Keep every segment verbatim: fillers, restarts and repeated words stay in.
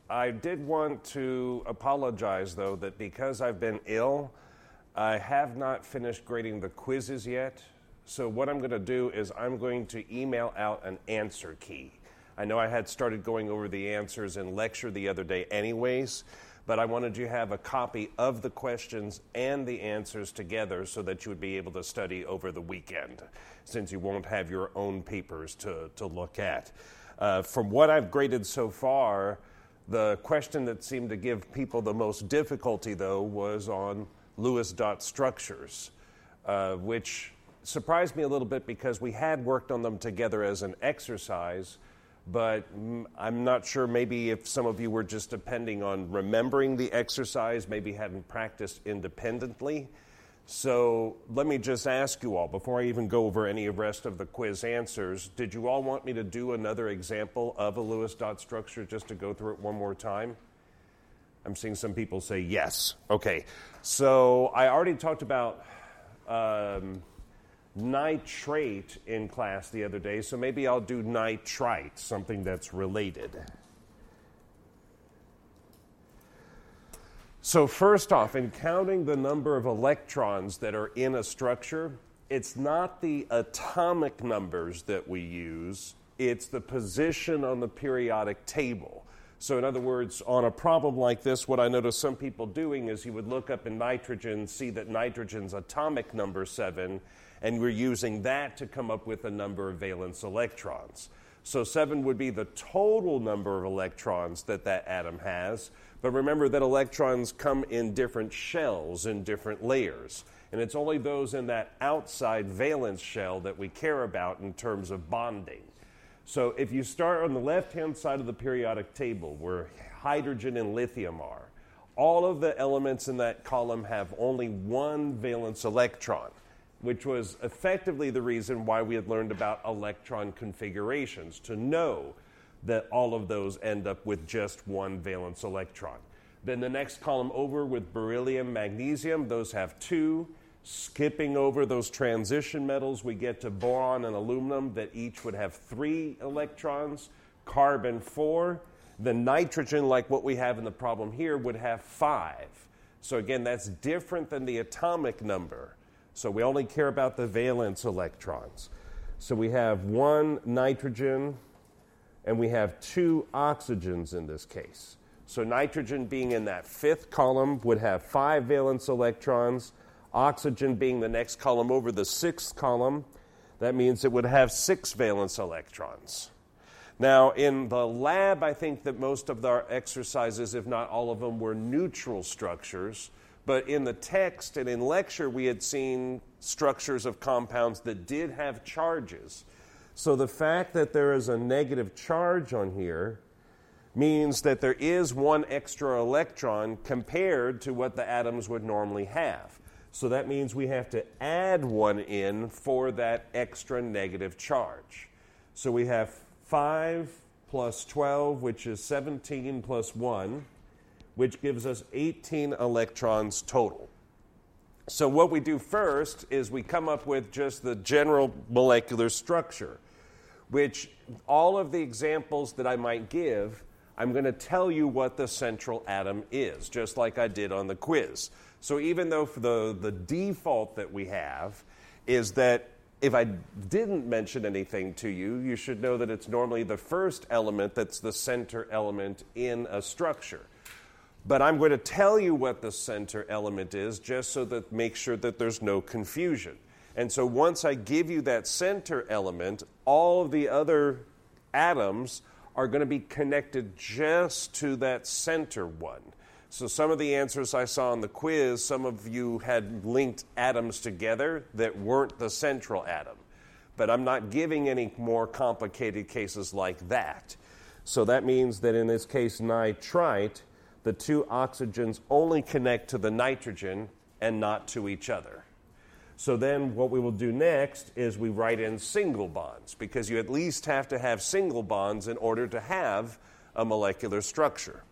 I did want to apologize, though, that because I've been ill, I have not finished grading the quizzes yet. So what I'm going to do is I'm going to email out an answer key. I know I had started going over the answers in lecture the other day anyways, but I wanted you to have a copy of the questions and the answers together so that you would be able to study over the weekend, since you won't have your own papers to, to look at. Uh, from what I've graded so far, the question that seemed to give people the most difficulty, though, was on Lewis dot structures, uh, which surprised me a little bit because we had worked on them together as an exercise, but I'm not sure maybe if some of you were just depending on remembering the exercise, maybe hadn't practiced independently. So let me just ask you all, before I even go over any rest of the quiz answers, did you all want me to do another example of a Lewis dot structure just to go through it one more time? I'm seeing some people say yes. Okay, so I already talked about um, nitrate in class the other day, so maybe I'll do nitrite, something that's related. So first off, in counting the number of electrons that are in a structure, it's not the atomic numbers that we use, it's the position on the periodic table. So in other words, on a problem like this, what I notice some people doing is you would look up in nitrogen, see that nitrogen's atomic number seven, and we're using that to come up with a number of valence electrons. So seven would be the total number of electrons that that atom has. But remember that electrons come in different shells, in different layers. And it's only those in that outside valence shell that we care about in terms of bonding. So if you start on the left-hand side of the periodic table, where hydrogen and lithium are, all of the elements in that column have only one valence electron, which was effectively the reason why we had learned about electron configurations, to know that all of those end up with just one valence electron. Then the next column over with beryllium, magnesium, those have two. Skipping over those transition metals, we get to boron and aluminum that each would have three electrons, carbon four. The nitrogen, like what we have in the problem here, would have five. So again, that's different than the atomic number. So we only care about the valence electrons. So we have one nitrogen, and we have two oxygens in this case. So nitrogen being in that fifth column would have five valence electrons. Oxygen being the next column over, the sixth column, that means it would have six valence electrons. Now, in the lab, I think that most of our exercises, if not all of them, were neutral structures. But in the text and in lecture, we had seen structures of compounds that did have charges. So the fact that there is a negative charge on here means that there is one extra electron compared to what the atoms would normally have. So that means we have to add one in for that extra negative charge. So we have five plus twelve, which is seventeen plus one, which gives us eighteen electrons total. So what we do first is we come up with just the general molecular structure, which all of the examples that I might give, I'm going to tell you what the central atom is, just like I did on the quiz. So even though for the, the default that we have is that if I didn't mention anything to you, you should know that it's normally the first element that's the center element in a structure. But I'm going to tell you what the center element is just so that make sure that there's no confusion. And so once I give you that center element, all of the other atoms are going to be connected just to that center one. So some of the answers I saw on the quiz, some of you had linked atoms together that weren't the central atom. But I'm not giving any more complicated cases like that. So that means that in this case, nitrite, the two oxygens only connect to the nitrogen and not to each other. So then what we will do next is we write in single bonds, because you at least have to have single bonds in order to have a molecular structure.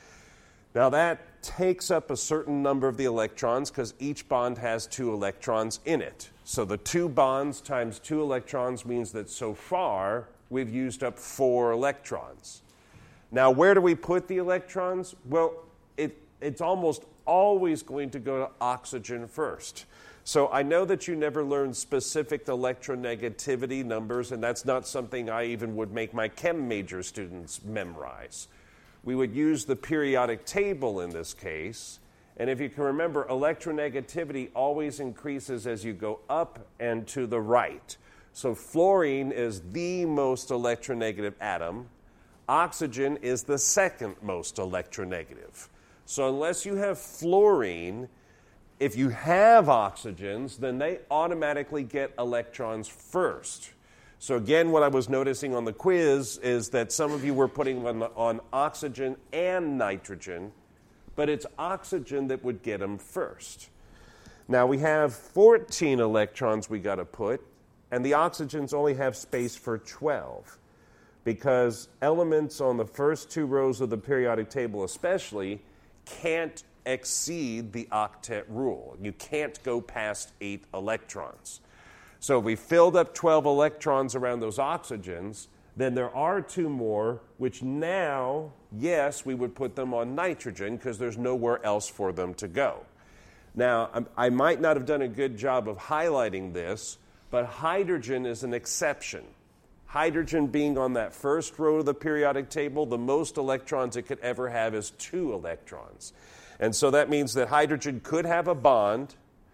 Now that takes up a certain number of the electrons because each bond has two electrons in it. So the two bonds times two electrons means that so far we've used up four electrons. Now, where do we put the electrons? Well, it, it's almost always going to go to oxygen first. So I know that you never learned specific electronegativity numbers, and that's not something I even would make my chem major students memorize. We would use the periodic table in this case, and if you can remember, electronegativity always increases as you go up and to the right. So fluorine is the most electronegative atom. Oxygen is the second most electronegative. So unless you have fluorine, if you have oxygens, then they automatically get electrons first. So again, what I was noticing on the quiz is that some of you were putting on, on oxygen and nitrogen, but it's oxygen that would get them first. Now we have fourteen electrons we got to put, and the oxygens only have space for twelve, because elements on the first two rows of the periodic table especially can't exceed the octet rule. You can't go past eight electrons. So if we filled up twelve electrons around those oxygens, then there are two more, which now, yes, we would put them on nitrogen because there's nowhere else for them to go. Now, I might not have done a good job of highlighting this, but hydrogen is an exception. Hydrogen being on that first row of the periodic table, the most electrons it could ever have is two electrons. And so that means that hydrogen could have a bond,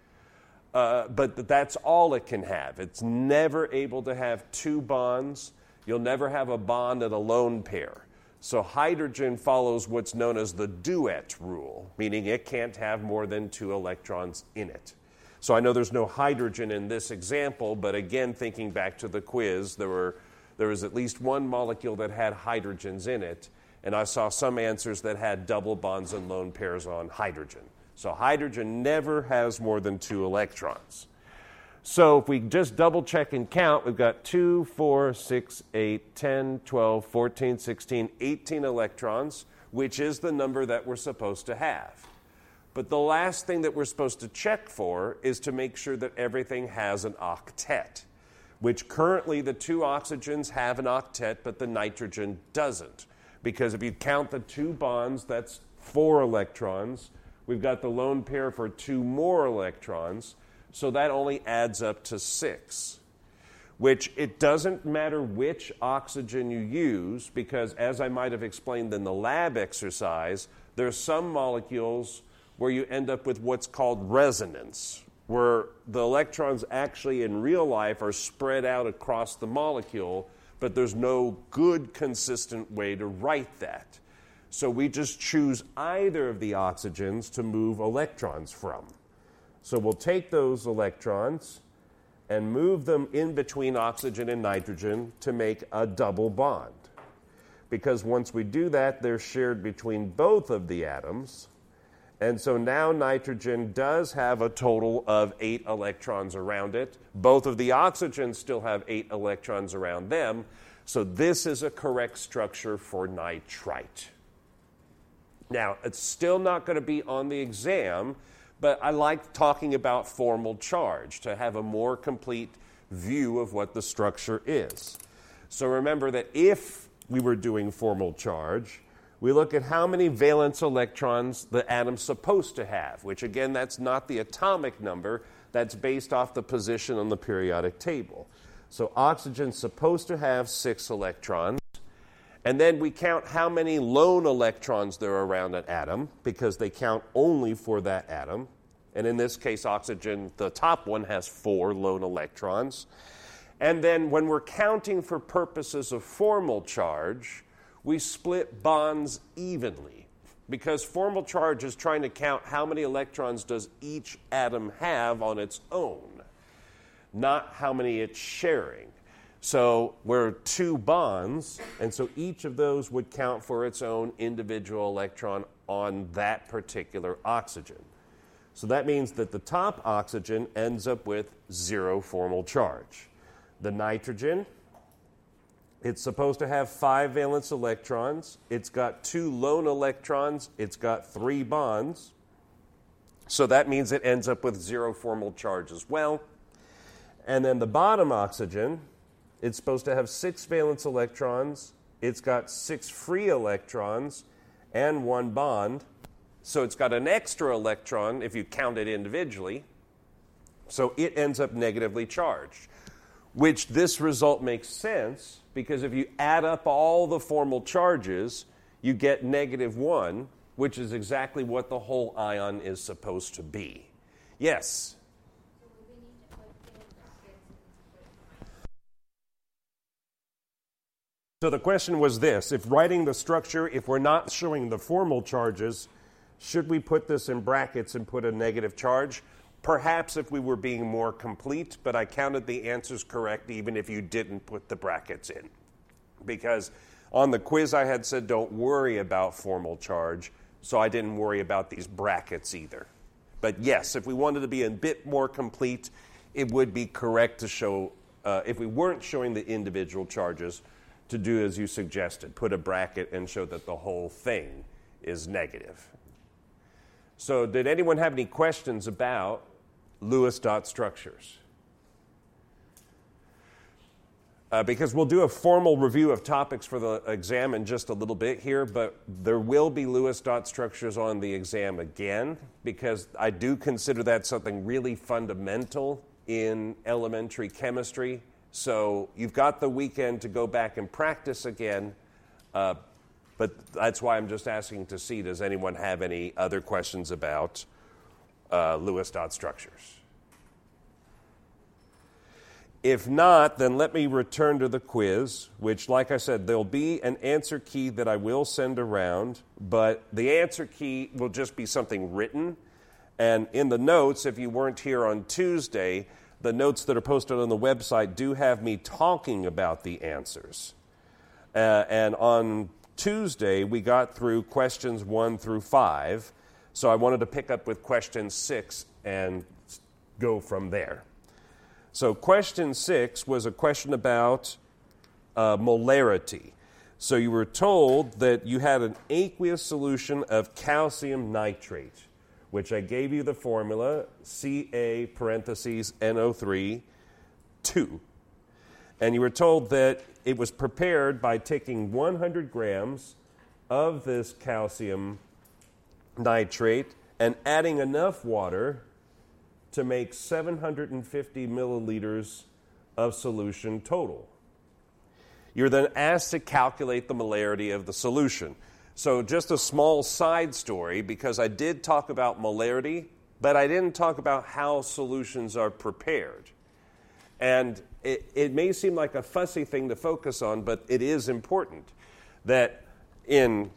uh, but that's all it can have. It's never able to have two bonds. You'll never have a bond at a lone pair. So hydrogen follows what's known as the duet rule, meaning it can't have more than two electrons in it. So I know there's no hydrogen in this example, but again, thinking back to the quiz, there were there was at least one molecule that had hydrogens in it, and I saw some answers that had double bonds and lone pairs on hydrogen. So hydrogen never has more than two electrons. So if we just double check and count, we've got two, four, six, eight, ten, twelve, fourteen, sixteen, eighteen electrons, which is the number that we're supposed to have. But the last thing that we're supposed to check for is to make sure that everything has an octet, which currently the two oxygens have an octet, but the nitrogen doesn't. Because if you count the two bonds, that's four electrons. We've got the lone pair for two more electrons, so that only adds up to six. Which it doesn't matter which oxygen you use, because as I might have explained in the lab exercise, there are some molecules where you end up with what's called resonance, where the electrons actually in real life are spread out across the molecule, but there's no good, consistent way to write that. So we just choose either of the oxygens to move electrons from. So we'll take those electrons and move them in between oxygen and nitrogen to make a double bond. Because once we do that, they're shared between both of the atoms. And so now nitrogen does have a total of eight electrons around it. Both of the oxygens still have eight electrons around them. So this is a correct structure for nitrite. Now, it's still not going to be on the exam, but I like talking about formal charge to have a more complete view of what the structure is. So remember that if we were doing formal charge, we look at how many valence electrons the atom's supposed to have, which again, that's not the atomic number, that's based off the position on the periodic table. So oxygen's supposed to have six electrons, and then we count how many lone electrons there are around an atom, because they count only for that atom. And in this case, oxygen, the top one, has four lone electrons. And then when we're counting for purposes of formal charge, we split bonds evenly, because formal charge is trying to count how many electrons does each atom have on its own, not how many it's sharing. So we're two bonds, and so each of those would count for its own individual electron on that particular oxygen. So that means that the top oxygen ends up with zero formal charge. The nitrogen, it's supposed to have five valence electrons. It's got two lone electrons. It's got three bonds. So that means it ends up with zero formal charge as well. And then the bottom oxygen, it's supposed to have six valence electrons. it's got six free electrons and one bond. So it's got an extra electron if you count it individually. So it ends up negatively charged, which this result makes sense because if you add up all the formal charges, you get negative one, which is exactly what the whole ion is supposed to be. Yes? So we need to put in brackets. So the question was this: if writing the structure, if we're not showing the formal charges, should we put this in brackets and put a negative charge? Perhaps if we were being more complete, but I counted the answers correct even if you didn't put the brackets in. Because on the quiz I had said don't worry about formal charge, so I didn't worry about these brackets either. But yes, if we wanted to be a bit more complete, it would be correct to show, uh, if we weren't showing the individual charges, to do as you suggested, put a bracket and show that the whole thing is negative. So did anyone have any questions about Lewis dot structures? Uh, because we'll do a formal review of topics for the exam in just a little bit here, but there will be Lewis dot structures on the exam again, because I do consider that something really fundamental in elementary chemistry. So you've got the weekend to go back and practice again, uh, but that's why I'm just asking to see, does anyone have any other questions about uh, Lewis dot structures? If not, then let me return to the quiz, which, like I said, there'll be an answer key that I will send around, but the answer key will just be something written. And in the notes, if you weren't here on Tuesday, the notes that are posted on the website do have me talking about the answers. Uh, and on Tuesday, we got through questions one through five, so I wanted to pick up with question six and go from there. So question six was a question about uh, molarity. So you were told that you had an aqueous solution of calcium nitrate, which I gave you the formula, Ca parentheses N O three, two. And you were told that it was prepared by taking one hundred grams of this calcium nitrate and adding enough water to make seven hundred fifty milliliters of solution total. You're then asked to calculate the molarity of the solution. So just a small side story, because I did talk about molarity, but I didn't talk about how solutions are prepared. And it, it may seem like a fussy thing to focus on, but it is important that in,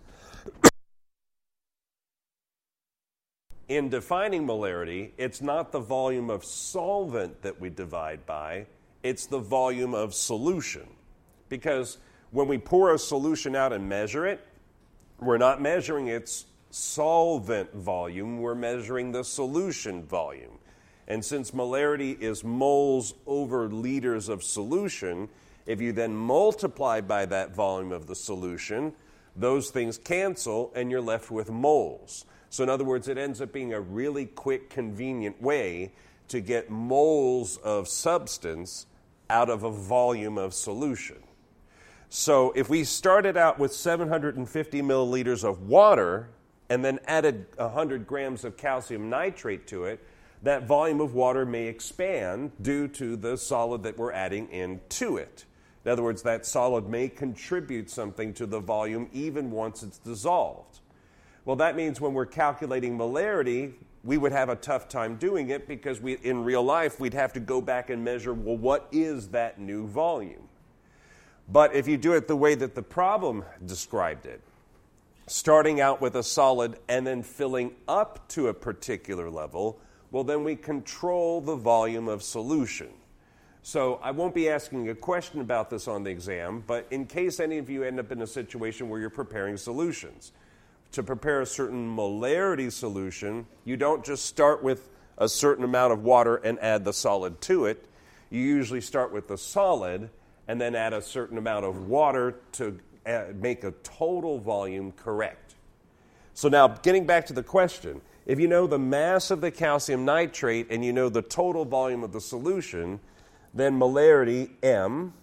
in defining molarity, it's not the volume of solvent that we divide by, it's the volume of solution. Because when we pour a solution out and measure it, we're not measuring its solvent volume, we're measuring the solution volume. And since molarity is moles over liters of solution, if you then multiply by that volume of the solution, those things cancel and you're left with moles. So in other words, it ends up being a really quick, convenient way to get moles of substance out of a volume of solution. So if we started out with seven hundred fifty milliliters of water and then added one hundred grams of calcium nitrate to it, that volume of water may expand due to the solid that we're adding into it. In other words, that solid may contribute something to the volume even once it's dissolved. Well, that means when we're calculating molarity, we would have a tough time doing it because we, in real life, we'd have to go back and measure, well, what is that new volume? But if you do it the way that the problem described it, starting out with a solid and then filling up to a particular level, well, then we control the volume of solution. So I won't be asking a question about this on the exam, but in case any of you end up in a situation where you're preparing solutions, to prepare a certain molarity solution, you don't just start with a certain amount of water and add the solid to it. You usually start with the solid and then add a certain amount of water to make a total volume correct. So now, getting back to the question, if you know the mass of the calcium nitrate and you know the total volume of the solution, then molarity, M,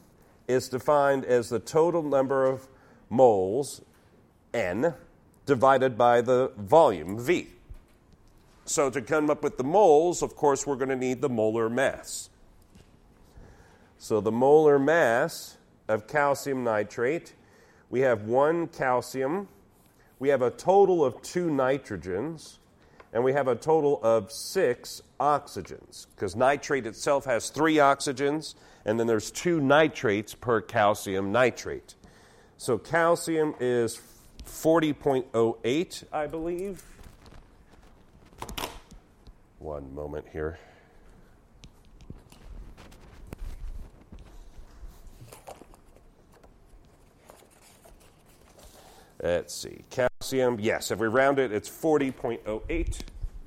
is defined as the total number of moles, N, divided by the volume, V. So to come up with the moles, of course, we're going to need the molar mass. So the molar mass of calcium nitrate, we have one calcium, we have a total of two nitrogens, and we have a total of six oxygens, because nitrate itself has three oxygens, and then there's two nitrates per calcium nitrate. So calcium is forty point zero eight, I believe. One moment here. Let's see. Calcium, yes, if we round it, it's forty point zero eight.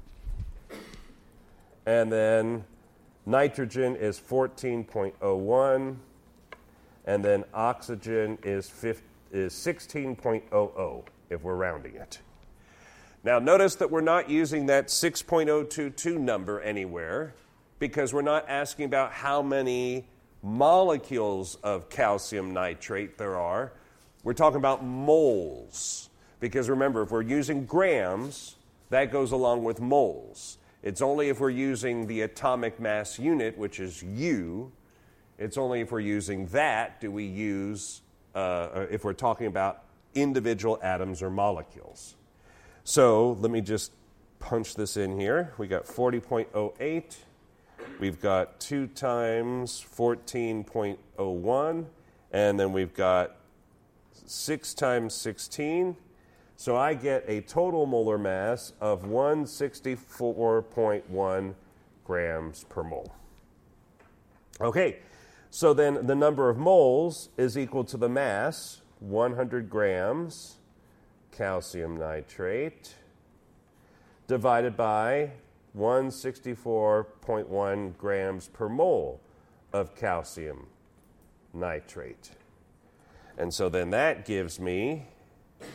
And then nitrogen is fourteen point zero one. And then oxygen is, is sixteen point zero zero if we're rounding it. Now, notice that we're not using that six point zero two two number anywhere because we're not asking about how many molecules of calcium nitrate there are. We're talking about moles because, remember, if we're using grams, that goes along with moles. It's only if we're using the atomic mass unit, which is U, it's only if we're using that do we use, uh, if we're talking about individual atoms or molecules. So let me just punch this in here. We got forty point zero eight. We've got two times fourteen point zero one. And then we've got six times sixteen. So I get a total molar mass of one hundred sixty-four point one grams per mole. Okay, so then the number of moles is equal to the mass, one hundred grams calcium nitrate, divided by one hundred sixty-four point one grams per mole of calcium nitrate. And so then that gives me zero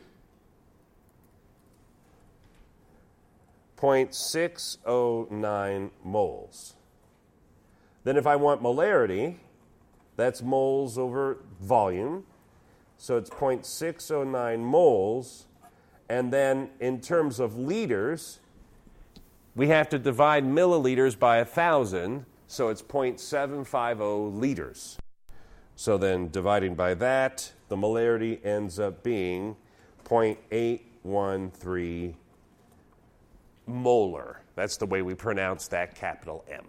point six zero nine moles. Then if I want molarity, that's moles over volume. So it's zero point six zero nine moles. And then in terms of liters, we have to divide milliliters by one thousand. So it's zero point seven five zero liters. So then dividing by that, the molarity ends up being zero point eight one three molar. That's the way we pronounce that capital M.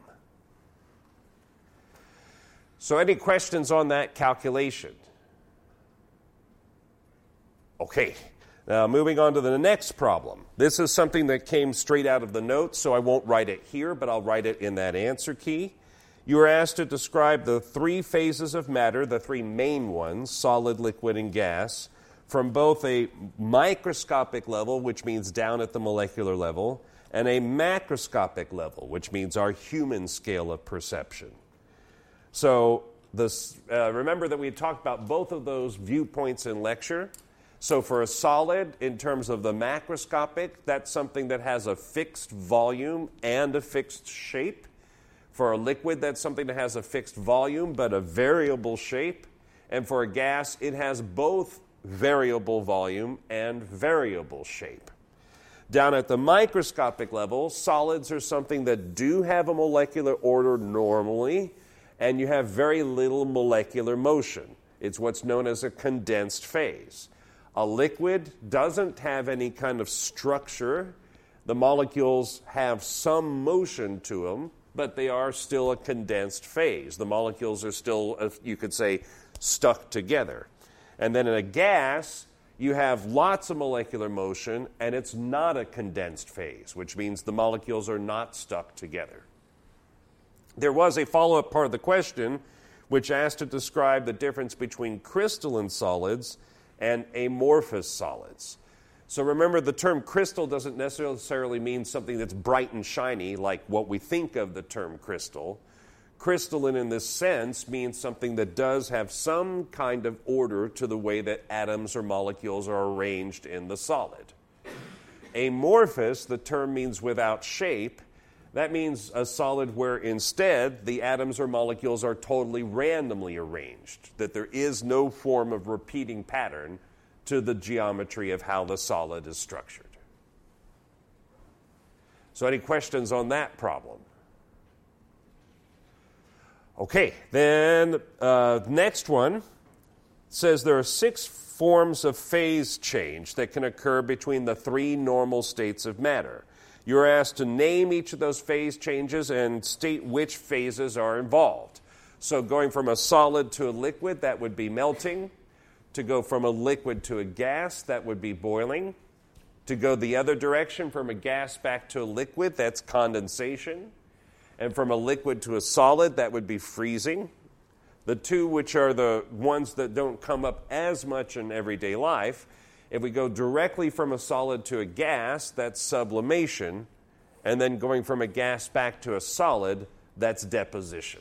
So any questions on that calculation? Okay, now moving on to the next problem. This is something that came straight out of the notes, so I won't write it here, but I'll write it in that answer key. You were asked to describe the three phases of matter, the three main ones, solid, liquid, and gas, from both a microscopic level, which means down at the molecular level, and a macroscopic level, which means our human scale of perception. So this, uh, remember that we had talked about both of those viewpoints in lecture. So for a solid, in terms of the macroscopic, that's something that has a fixed volume and a fixed shape. For a liquid, that's something that has a fixed volume but a variable shape. And for a gas, it has both variable volume and variable shape. Down at the microscopic level, solids are something that do have a molecular order normally, and you have very little molecular motion. It's what's known as a condensed phase. A liquid doesn't have any kind of structure. The molecules have some motion to them, but they are still a condensed phase. The molecules are still, you could say, stuck together. And then in a gas, you have lots of molecular motion, and it's not a condensed phase, which means the molecules are not stuck together. There was a follow-up part of the question which asked to describe the difference between crystalline solids and amorphous solids. So remember, the term crystal doesn't necessarily mean something that's bright and shiny like what we think of the term crystal. Crystalline in this sense means something that does have some kind of order to the way that atoms or molecules are arranged in the solid. Amorphous, the term means without shape, That means a solid where instead the atoms or molecules are totally randomly arranged, that there is no form of repeating pattern to the geometry of how the solid is structured. So any questions on that problem? Okay, then uh, next one says there are six forms of phase change that can occur between the three normal states of matter. You're asked to name each of those phase changes and state which phases are involved. So going from a solid to a liquid, that would be melting. To go from a liquid to a gas, that would be boiling. To go the other direction, from a gas back to a liquid, that's condensation. And from a liquid to a solid, that would be freezing. The two which are the ones that don't come up as much in everyday life, if we go directly from a solid to a gas, that's sublimation. And then going from a gas back to a solid, that's deposition.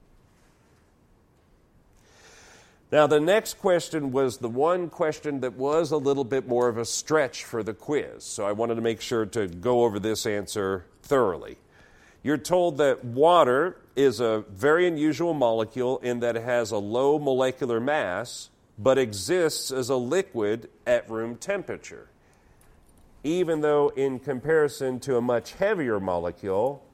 Now, the next question was the one question that was a little bit more of a stretch for the quiz. So I wanted to make sure to go over this answer thoroughly. You're told that water is a very unusual molecule in that it has a low molecular mass, but exists as a liquid at room temperature. Even though in comparison to a much heavier molecule,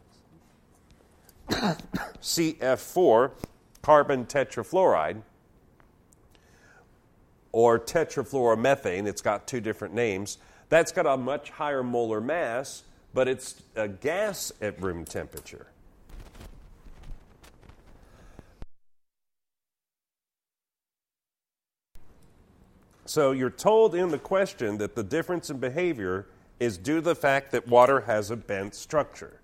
C F four, carbon tetrafluoride, or tetrafluoromethane, it's got two different names, that's got a much higher molar mass, but it's a gas at room temperature. So you're told in the question that the difference in behavior is due to the fact that water has a bent structure.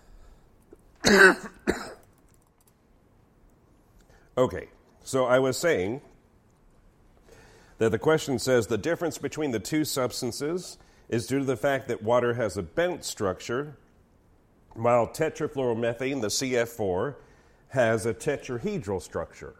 Okay, so I was saying that the question says the difference between the two substances is due to the fact that water has a bent structure, while tetrafluoromethane, the C F four, has a tetrahedral structure.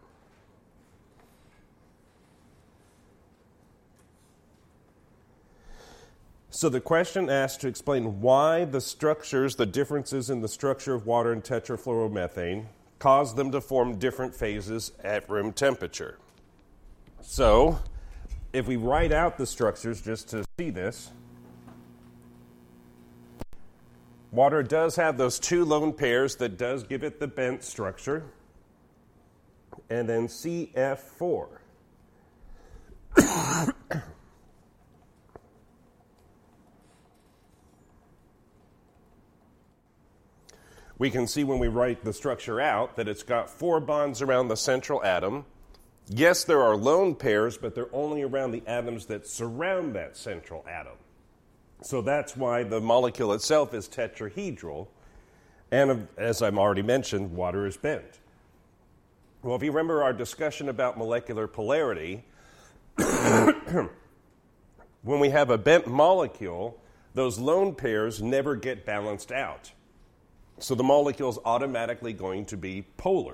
So the question asks to explain why the structures, the differences in the structure of water and tetrafluoromethane, cause them to form different phases at room temperature. So, if we write out the structures just to see this, water does have those two lone pairs that does give it the bent structure, and then C F four. We can see when we write the structure out that it's got four bonds around the central atom. Yes, there are lone pairs, but they're only around the atoms that surround that central atom. So that's why the molecule itself is tetrahedral. And as I've already mentioned, water is bent. Well, if you remember our discussion about molecular polarity, when we have a bent molecule, those lone pairs never get balanced out. So the molecule is automatically going to be polar.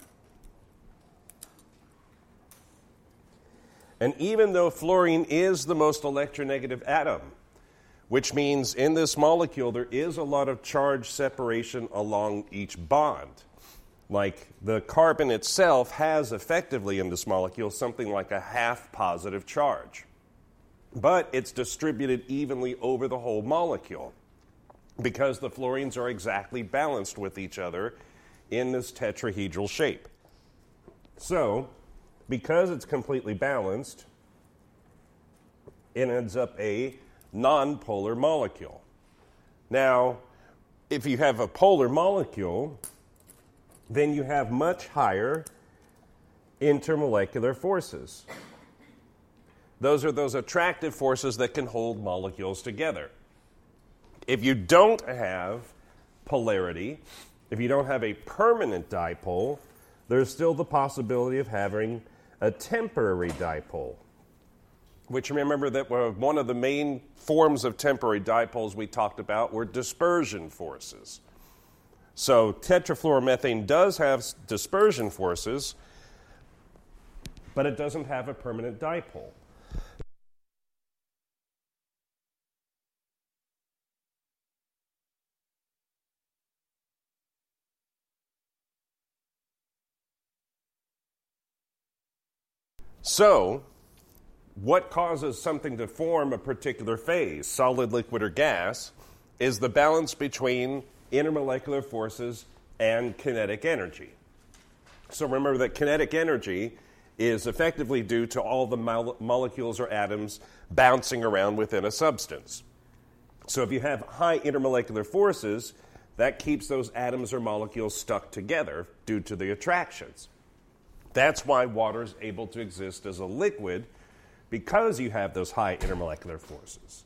And even though fluorine is the most electronegative atom, which means in this molecule there is a lot of charge separation along each bond. Like the carbon itself has effectively in this molecule something like a half positive charge. But it's distributed evenly over the whole molecule because the fluorines are exactly balanced with each other in this tetrahedral shape. So, because it's completely balanced, it ends up a nonpolar molecule. Now, if you have a polar molecule, then you have much higher intermolecular forces. Those are those attractive forces that can hold molecules together. If you don't have polarity, if you don't have a permanent dipole, there's still the possibility of having a temporary dipole. Which, remember that one of the main forms of temporary dipoles we talked about were dispersion forces. So tetrafluoromethane does have dispersion forces, but it doesn't have a permanent dipole. So, what causes something to form a particular phase, solid, liquid, or gas, is the balance between intermolecular forces and kinetic energy. So remember that kinetic energy is effectively due to all the mo- molecules or atoms bouncing around within a substance. So if you have high intermolecular forces, that keeps those atoms or molecules stuck together due to the attractions. That's why water is able to exist as a liquid, because you have those high intermolecular forces.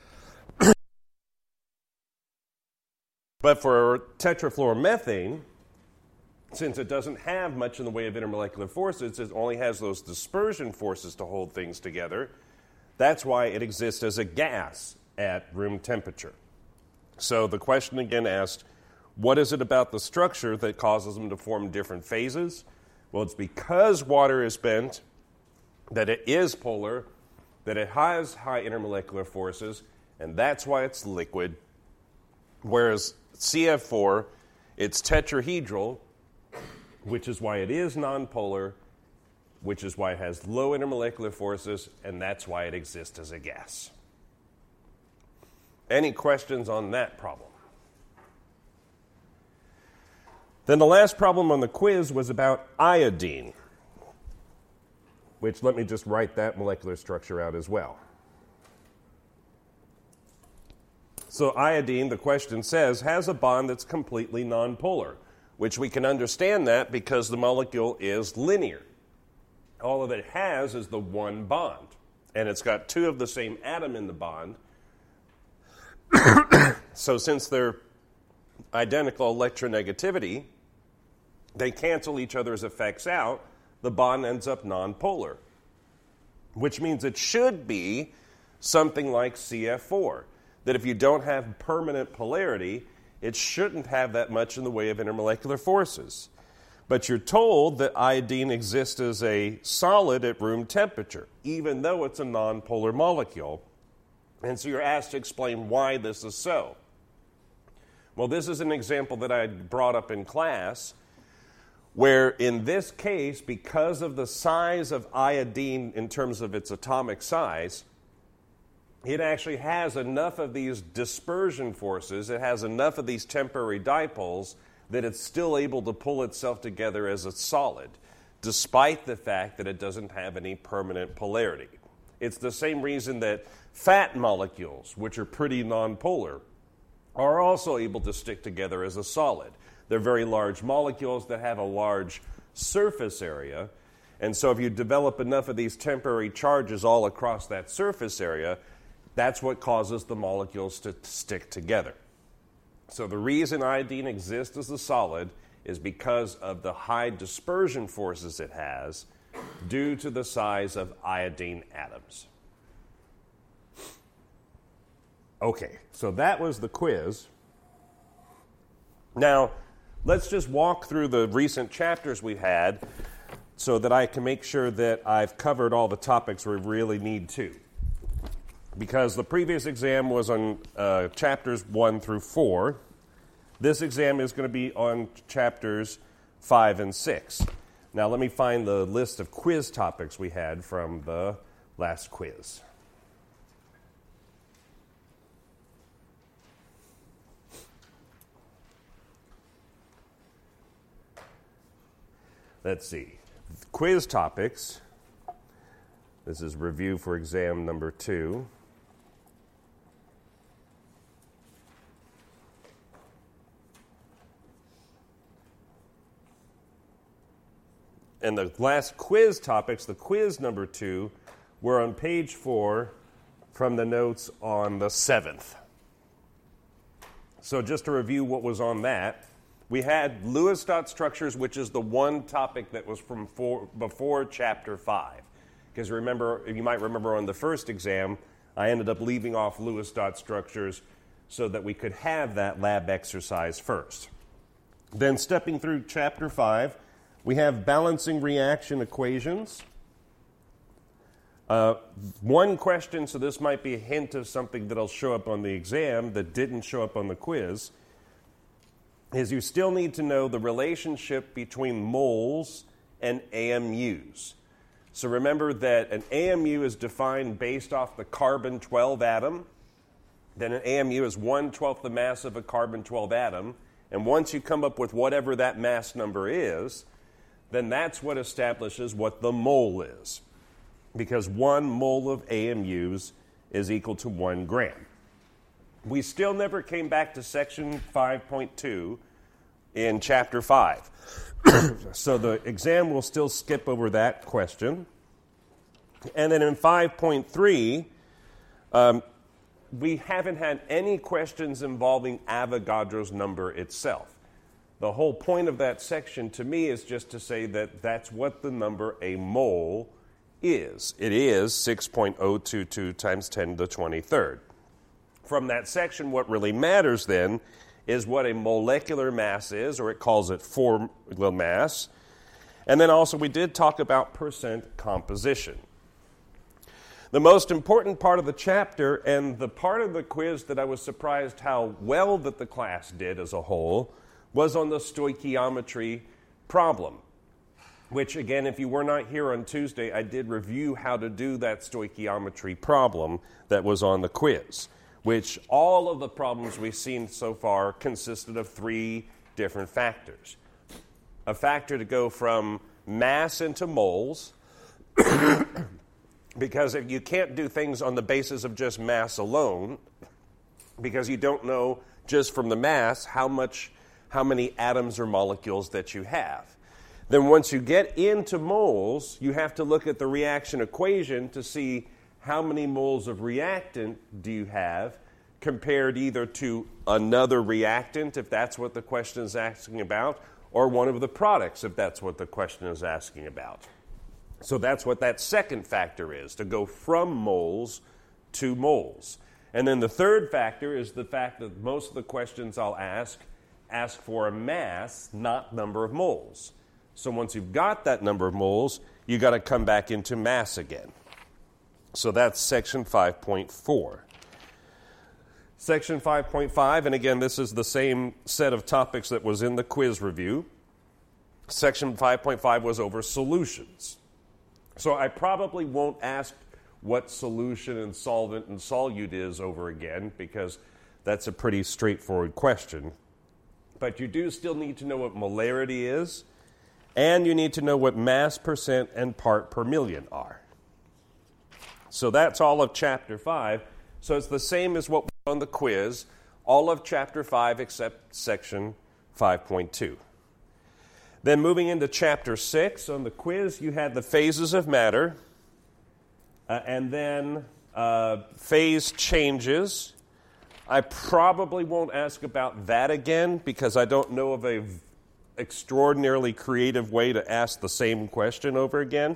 But for tetrafluoromethane, since it doesn't have much in the way of intermolecular forces, it only has those dispersion forces to hold things together. That's why it exists as a gas at room temperature. So the question again asked, what is it about the structure that causes them to form different phases? Well, it's because water is bent, that it is polar, that it has high intermolecular forces, and that's why it's liquid. Whereas C F four, it's tetrahedral, which is why it is nonpolar, which is why it has low intermolecular forces, and that's why it exists as a gas. Any questions on that problem? Then the last problem on the quiz was about iodine, which let me just write that molecular structure out as well. So iodine, the question says, has a bond that's completely nonpolar, which we can understand that because the molecule is linear. All that it has is the one bond, and it's got two of the same atom in the bond. So since they're identical electronegativity, they cancel each other's effects out. The bond ends up nonpolar, which means it should be something like C F four, that if you don't have permanent polarity, it shouldn't have that much in the way of intermolecular forces. But you're told that iodine exists as a solid at room temperature, even though it's a nonpolar molecule. And so you're asked to explain why this is so. Well, this is an example that I brought up in class, where in this case, because of the size of iodine in terms of its atomic size, it actually has enough of these dispersion forces, it has enough of these temporary dipoles, that it's still able to pull itself together as a solid, despite the fact that it doesn't have any permanent polarity. It's the same reason that fat molecules, which are pretty nonpolar, are also able to stick together as a solid. They're very large molecules that have a large surface area, and so if you develop enough of these temporary charges all across that surface area, that's what causes the molecules to stick together. So the reason iodine exists as a solid is because of the high dispersion forces it has due to the size of iodine atoms. Okay, so that was the quiz. Now, let's just walk through the recent chapters we've had so that I can make sure that I've covered all the topics we really need to. Because the previous exam was on uh, chapters one through four. This exam is going to be on chapters five and six. Now let me find the list of quiz topics we had from the last quiz. Let's see. Quiz topics. This is review for exam number two. And the last quiz topics, the quiz number two, were on page four from the notes on the seventh. So just to review what was on that, we had Lewis dot structures, which is the one topic that was from four, before chapter five. Because remember, you might remember on the first exam, I ended up leaving off Lewis dot structures so that we could have that lab exercise first. Then stepping through chapter five, we have balancing reaction equations. Uh, one question, so this might be a hint of something that'll show up on the exam that didn't show up on the quiz, is you still need to know the relationship between moles and A M Us. So remember that an A M U is defined based off the carbon twelve atom. Then an A M U is one twelfth the mass of a carbon twelve atom. And once you come up with whatever that mass number is, then that's what establishes what the mole is. Because one mole of A M Us is equal to one gram. We still never came back to section five point two in chapter five. So the exam will still skip over that question. And then in five point three, um, we haven't had any questions involving Avogadro's number itself. The whole point of that section to me is just to say that that's what the number a mole is. It is six point zero two two times ten to the twenty-third. From that section, what really matters then is what a molecular mass is, or it calls it formula mass. And then also we did talk about percent composition. The most important part of the chapter, and the part of the quiz that I was surprised how well that the class did as a whole, was on the stoichiometry problem, which, again, if you were not here on Tuesday, I did review how to do that stoichiometry problem that was on the quiz, which all of the problems we've seen so far consisted of three different factors. A factor to go from mass into moles, because if you can't do things on the basis of just mass alone, because you don't know just from the mass how much, how many atoms or molecules that you have. Then once you get into moles, you have to look at the reaction equation to see how many moles of reactant do you have compared either to another reactant, if that's what the question is asking about, or one of the products, if that's what the question is asking about. So that's what that second factor is, to go from moles to moles. And then the third factor is the fact that most of the questions I'll ask ask for a mass, not number of moles. So once you've got that number of moles, you got to come back into mass again. So that's section five point four. Section five point five, and again, this is the same set of topics that was in the quiz review. Section five point five was over solutions. So I probably won't ask what solution and solvent and solute is over again, because that's a pretty straightforward question. But you do still need to know what molarity is, and you need to know what mass percent and part per million are. So that's all of chapter five. So it's the same as what was on the quiz, all of chapter five except section five point two. Then moving into chapter six, on the quiz you had the phases of matter, uh, and then uh, phase changes. I probably won't ask about that again because I don't know of a extraordinarily creative way to ask the same question over again.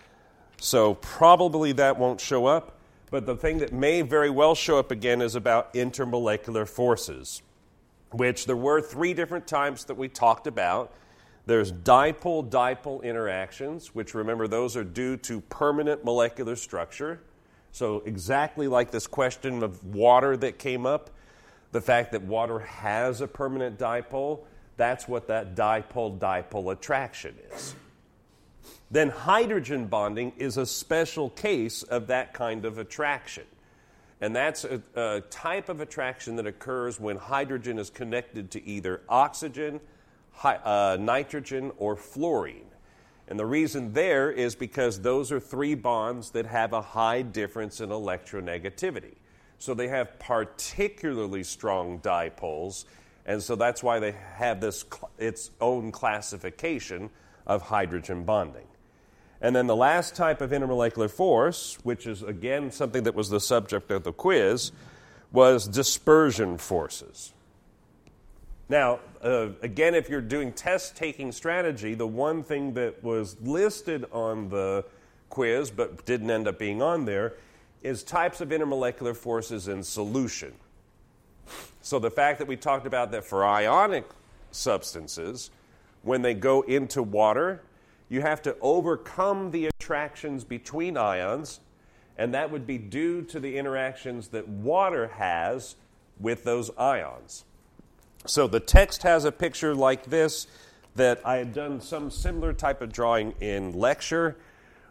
So probably that won't show up. But the thing that may very well show up again is about intermolecular forces, which there were three different types that we talked about. There's dipole-dipole interactions, which, remember, those are due to permanent molecular structure. So exactly like this question of water that came up, the fact that water has a permanent dipole, that's what that dipole-dipole attraction is. Then hydrogen bonding is a special case of that kind of attraction. And that's a, a type of attraction that occurs when hydrogen is connected to either oxygen, hi, uh, nitrogen, or fluorine. And the reason there is because those are three bonds that have a high difference in electronegativity. So they have particularly strong dipoles, and so that's why they have this cl- its own classification of hydrogen bonding. And then the last type of intermolecular force, which is, again, something that was the subject of the quiz, was dispersion forces. Now, uh, again, if you're doing test-taking strategy, the one thing that was listed on the quiz but didn't end up being on there is types of intermolecular forces in solution. So the fact that we talked about that for ionic substances, when they go into water, you have to overcome the attractions between ions, and that would be due to the interactions that water has with those ions. So the text has a picture like this that I had done some similar type of drawing in lecture,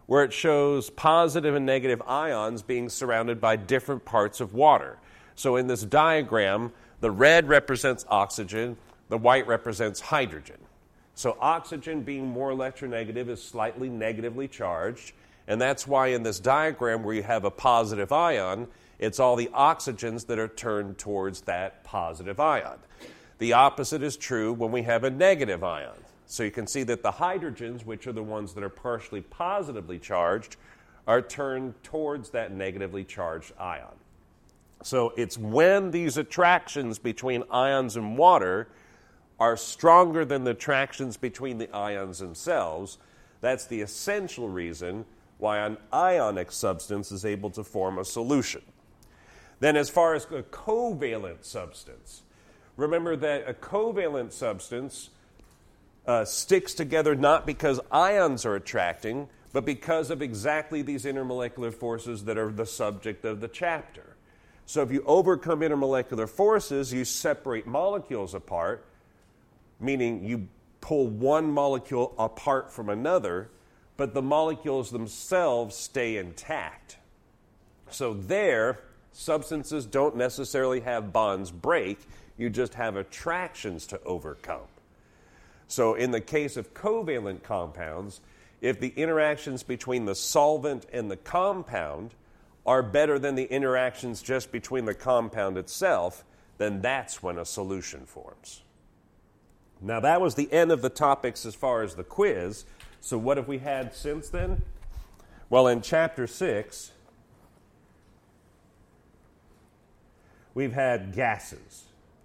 where it shows positive and negative ions being surrounded by different parts of water. So in this diagram, the red represents oxygen, the white represents hydrogen. So oxygen, being more electronegative, is slightly negatively charged, and that's why in this diagram where you have a positive ion, it's all the oxygens that are turned towards that positive ion. The opposite is true when we have a negative ion. So you can see that the hydrogens, which are the ones that are partially positively charged, are turned towards that negatively charged ion. So it's when these attractions between ions and water are stronger than the attractions between the ions themselves, that's the essential reason why an ionic substance is able to form a solution. Then as far as a covalent substance, remember that a covalent substance uh, sticks together not because ions are attracting, but because of exactly these intermolecular forces that are the subject of the chapter. So if you overcome intermolecular forces, you separate molecules apart, meaning you pull one molecule apart from another, but the molecules themselves stay intact. So there, substances don't necessarily have bonds break, you just have attractions to overcome. So in the case of covalent compounds, if the interactions between the solvent and the compound are better than the interactions just between the compound itself, then that's when a solution forms. Now that was the end of the topics as far as the quiz. So what have we had since then? Well, in chapter six, we've had gases.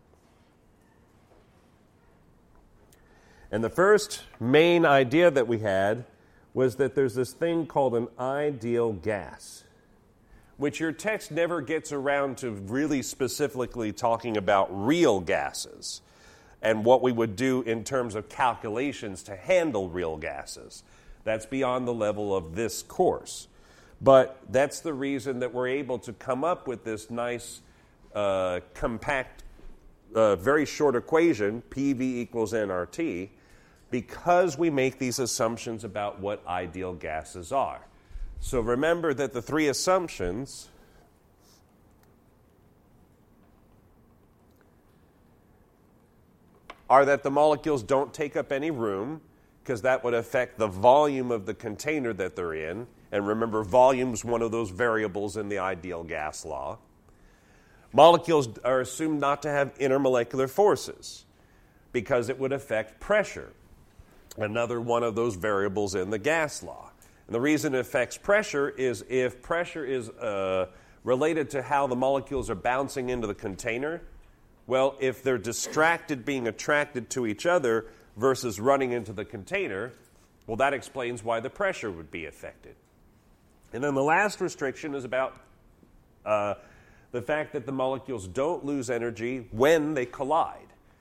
And the first main idea that we had was that there's this thing called an ideal gas, which your text never gets around to really specifically talking about real gases and what we would do in terms of calculations to handle real gases. That's beyond the level of this course. But that's the reason that we're able to come up with this nice, uh, compact, uh, very short equation, P V equals N R T, because we make these assumptions about what ideal gases are. So remember that the three assumptions are that the molecules don't take up any room, because that would affect the volume of the container that they're in. And remember, volume is one of those variables in the ideal gas law. Molecules are assumed not to have intermolecular forces, because it would affect pressure, another one of those variables in the gas law. And the reason it affects pressure is if pressure is uh, related to how the molecules are bouncing into the container, well, if they're distracted being attracted to each other versus running into the container, well, that explains why the pressure would be affected. And then the last restriction is about uh, the fact that the molecules don't lose energy when they collide.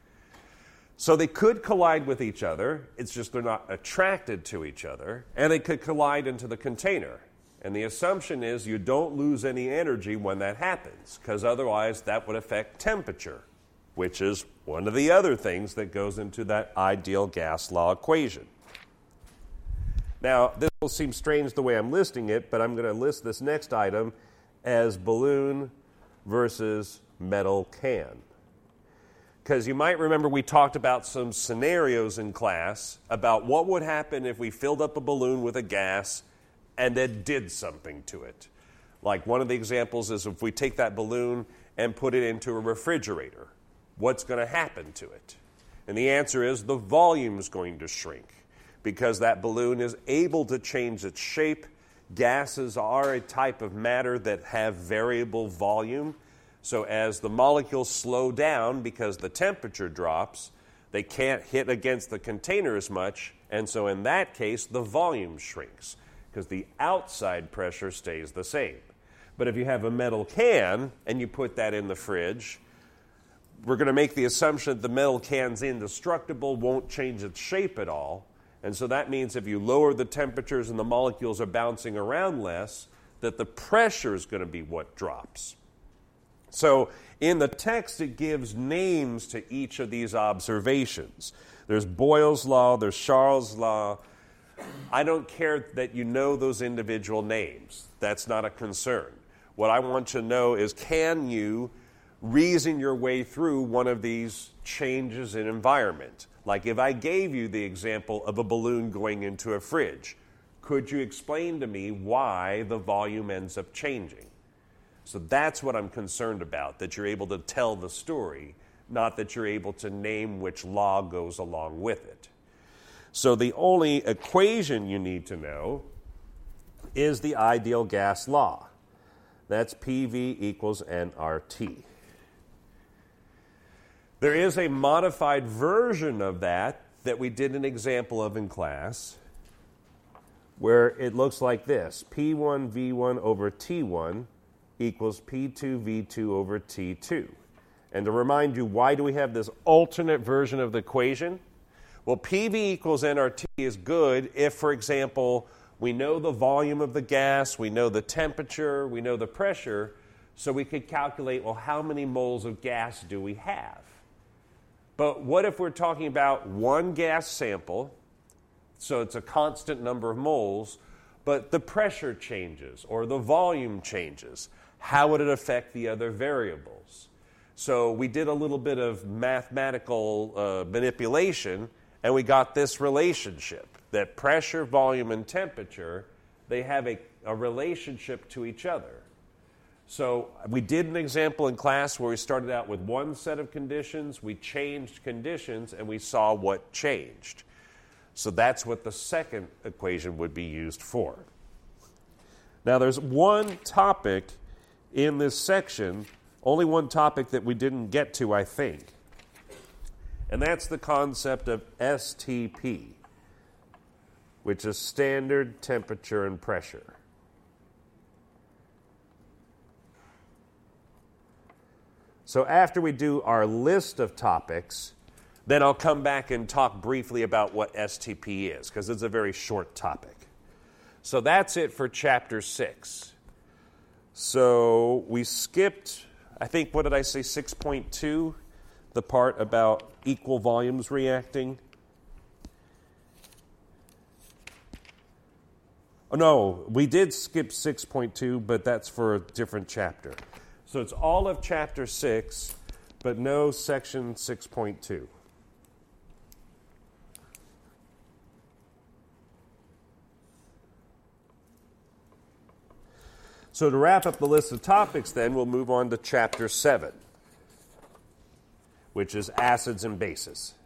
So they could collide with each other, it's just they're not attracted to each other, and they could collide into the container. And the assumption is you don't lose any energy when that happens, because otherwise that would affect temperature, which is one of the other things that goes into that ideal gas law equation. Now, this will seem strange the way I'm listing it, but I'm going to list this next item as balloon versus metal can. Because you might remember we talked about some scenarios in class about what would happen if we filled up a balloon with a gas and then did something to it. Like one of the examples is if we take that balloon and put it into a refrigerator, what's going to happen to it? And the answer is the volume is going to shrink because that balloon is able to change its shape. Gases are a type of matter that have variable volume. So as the molecules slow down because the temperature drops, they can't hit against the container as much, and so in that case, the volume shrinks because the outside pressure stays the same. But if you have a metal can and you put that in the fridge, we're going to make the assumption that the metal can's indestructible, won't change its shape at all, and so that means if you lower the temperatures and the molecules are bouncing around less, that the pressure is going to be what drops. So in the text, it gives names to each of these observations. There's Boyle's law, there's Charles' law, I don't care that you know those individual names. That's not a concern. What I want to know is, can you reason your way through one of these changes in environment? Like if I gave you the example of a balloon going into a fridge, could you explain to me why the volume ends up changing? So that's what I'm concerned about, that you're able to tell the story, not that you're able to name which law goes along with it. So the only equation you need to know is the ideal gas law. That's P V equals N R T. There is a modified version of that that we did an example of in class, where it looks like this. P one V one over T one equals P two V two over T two. And to remind you, why do we have this alternate version of the equation? Well, P V equals N R T is good if, for example, we know the volume of the gas, we know the temperature, we know the pressure, so we could calculate, well, how many moles of gas do we have? But what if we're talking about one gas sample, so it's a constant number of moles, but the pressure changes or the volume changes? How would it affect the other variables? So we did a little bit of mathematical uh, manipulation, and we got this relationship, that pressure, volume, and temperature, they have a, a relationship to each other. So we did an example in class where we started out with one set of conditions, we changed conditions, and we saw what changed. So that's what the second equation would be used for. Now there's one topic in this section, only one topic that we didn't get to, I think. And that's the concept of S T P, which is standard temperature and pressure. So after we do our list of topics, then I'll come back and talk briefly about what S T P is, because it's a very short topic. So that's it for chapter six. So we skipped, I think, what did I say, six point two, the part about equal volumes reacting. Oh, no, we did skip six point two, but that's for a different chapter. So it's all of chapter six, but no section six point two. So to wrap up the list of topics, then, we'll move on to chapter seven, which is acids and bases.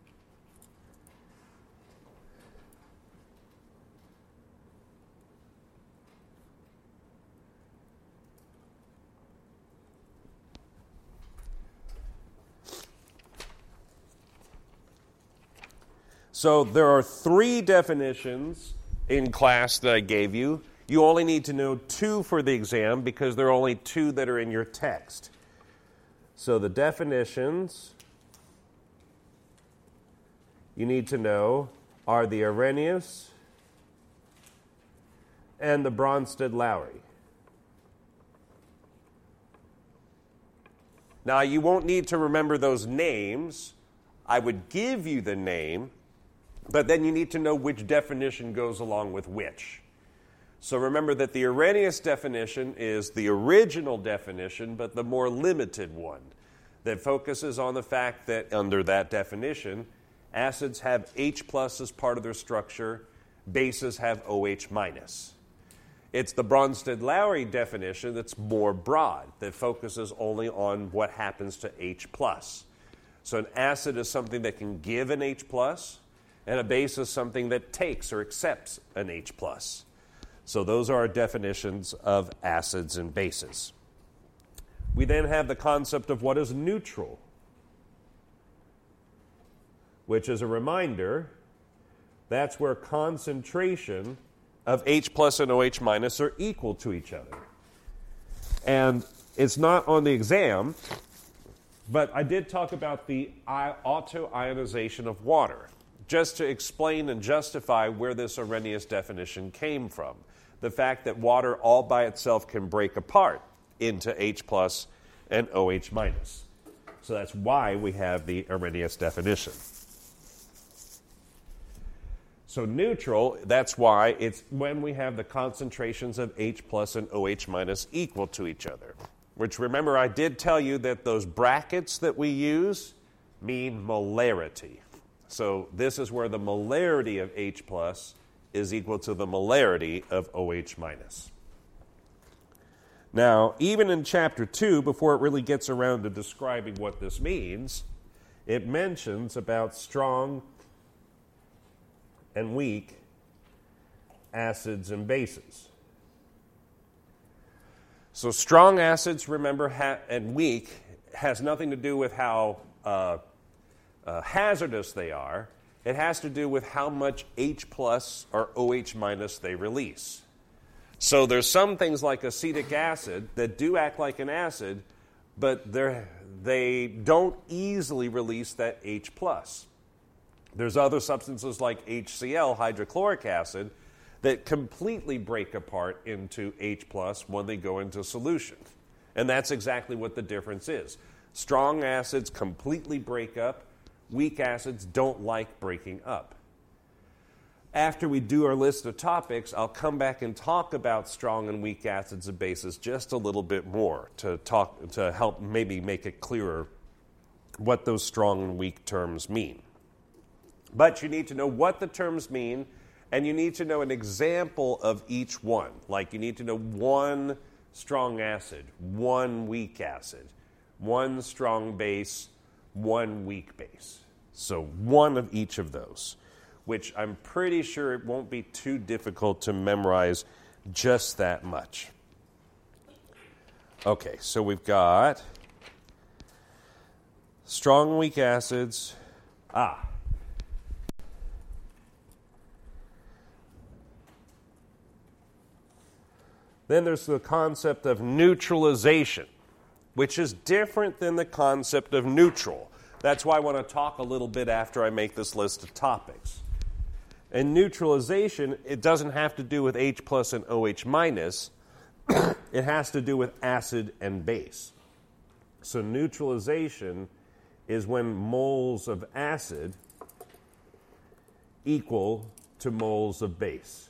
So there are three definitions in class that I gave you. You only need to know two for the exam because there are only two that are in your text. So the definitions you need to know are the Arrhenius and the Bronsted-Lowry. Now, you won't need to remember those names. I would give you the name, but then you need to know which definition goes along with which. So remember that the Arrhenius definition is the original definition, but the more limited one, that focuses on the fact that under that definition, acids have H plus as part of their structure, bases have OH minus. It's the Bronsted-Lowry definition that's more broad, that focuses only on what happens to H plus. So an acid is something that can give an H plus, and a base is something that takes or accepts an H plus. So those are our definitions of acids and bases. We then have the concept of what is neutral, which is a reminder, that's where concentration of H plus and OH minus are equal to each other. And it's not on the exam, but I did talk about the auto-ionization of water, just to explain and justify where this Arrhenius definition came from. The fact that water all by itself can break apart into H plus and OH minus. So that's why we have the Arrhenius definition. So neutral, that's why it's when we have the concentrations of H plus and OH minus equal to each other. Which, remember, I did tell you that those brackets that we use mean molarity. So this is where the molarity of H plus is equal to the molarity of OH minus. Now, even in chapter two, before it really gets around to describing what this means, it mentions about strong and weak acids and bases. So strong acids, remember, ha- and weak has nothing to do with how uh, uh, hazardous they are. It has to do with how much H plus or OH minus they release. So there's some things like acetic acid that do act like an acid, but they're, they don't easily release that H plus. There's other substances like H C l, hydrochloric acid, that completely break apart into H plus when they go into solution. And that's exactly what the difference is. Strong acids completely break up. Weak acids don't like breaking up. After we do our list of topics, I'll come back and talk about strong and weak acids and bases just a little bit more to talk to help maybe make it clearer what those strong and weak terms mean. But you need to know what the terms mean, and you need to know an example of each one. Like you need to know one strong acid, one weak acid, one strong base, one weak base. So one of each of those, which I'm pretty sure it won't be too difficult to memorize just that much. Okay, so we've got strong and weak acids. Ah. Then there's the concept of neutralization, which is different than the concept of neutral. That's why I want to talk a little bit after I make this list of topics. And neutralization, it doesn't have to do with H plus and OH minus. It has to do with acid and base. So neutralization is when moles of acid equal to moles of base.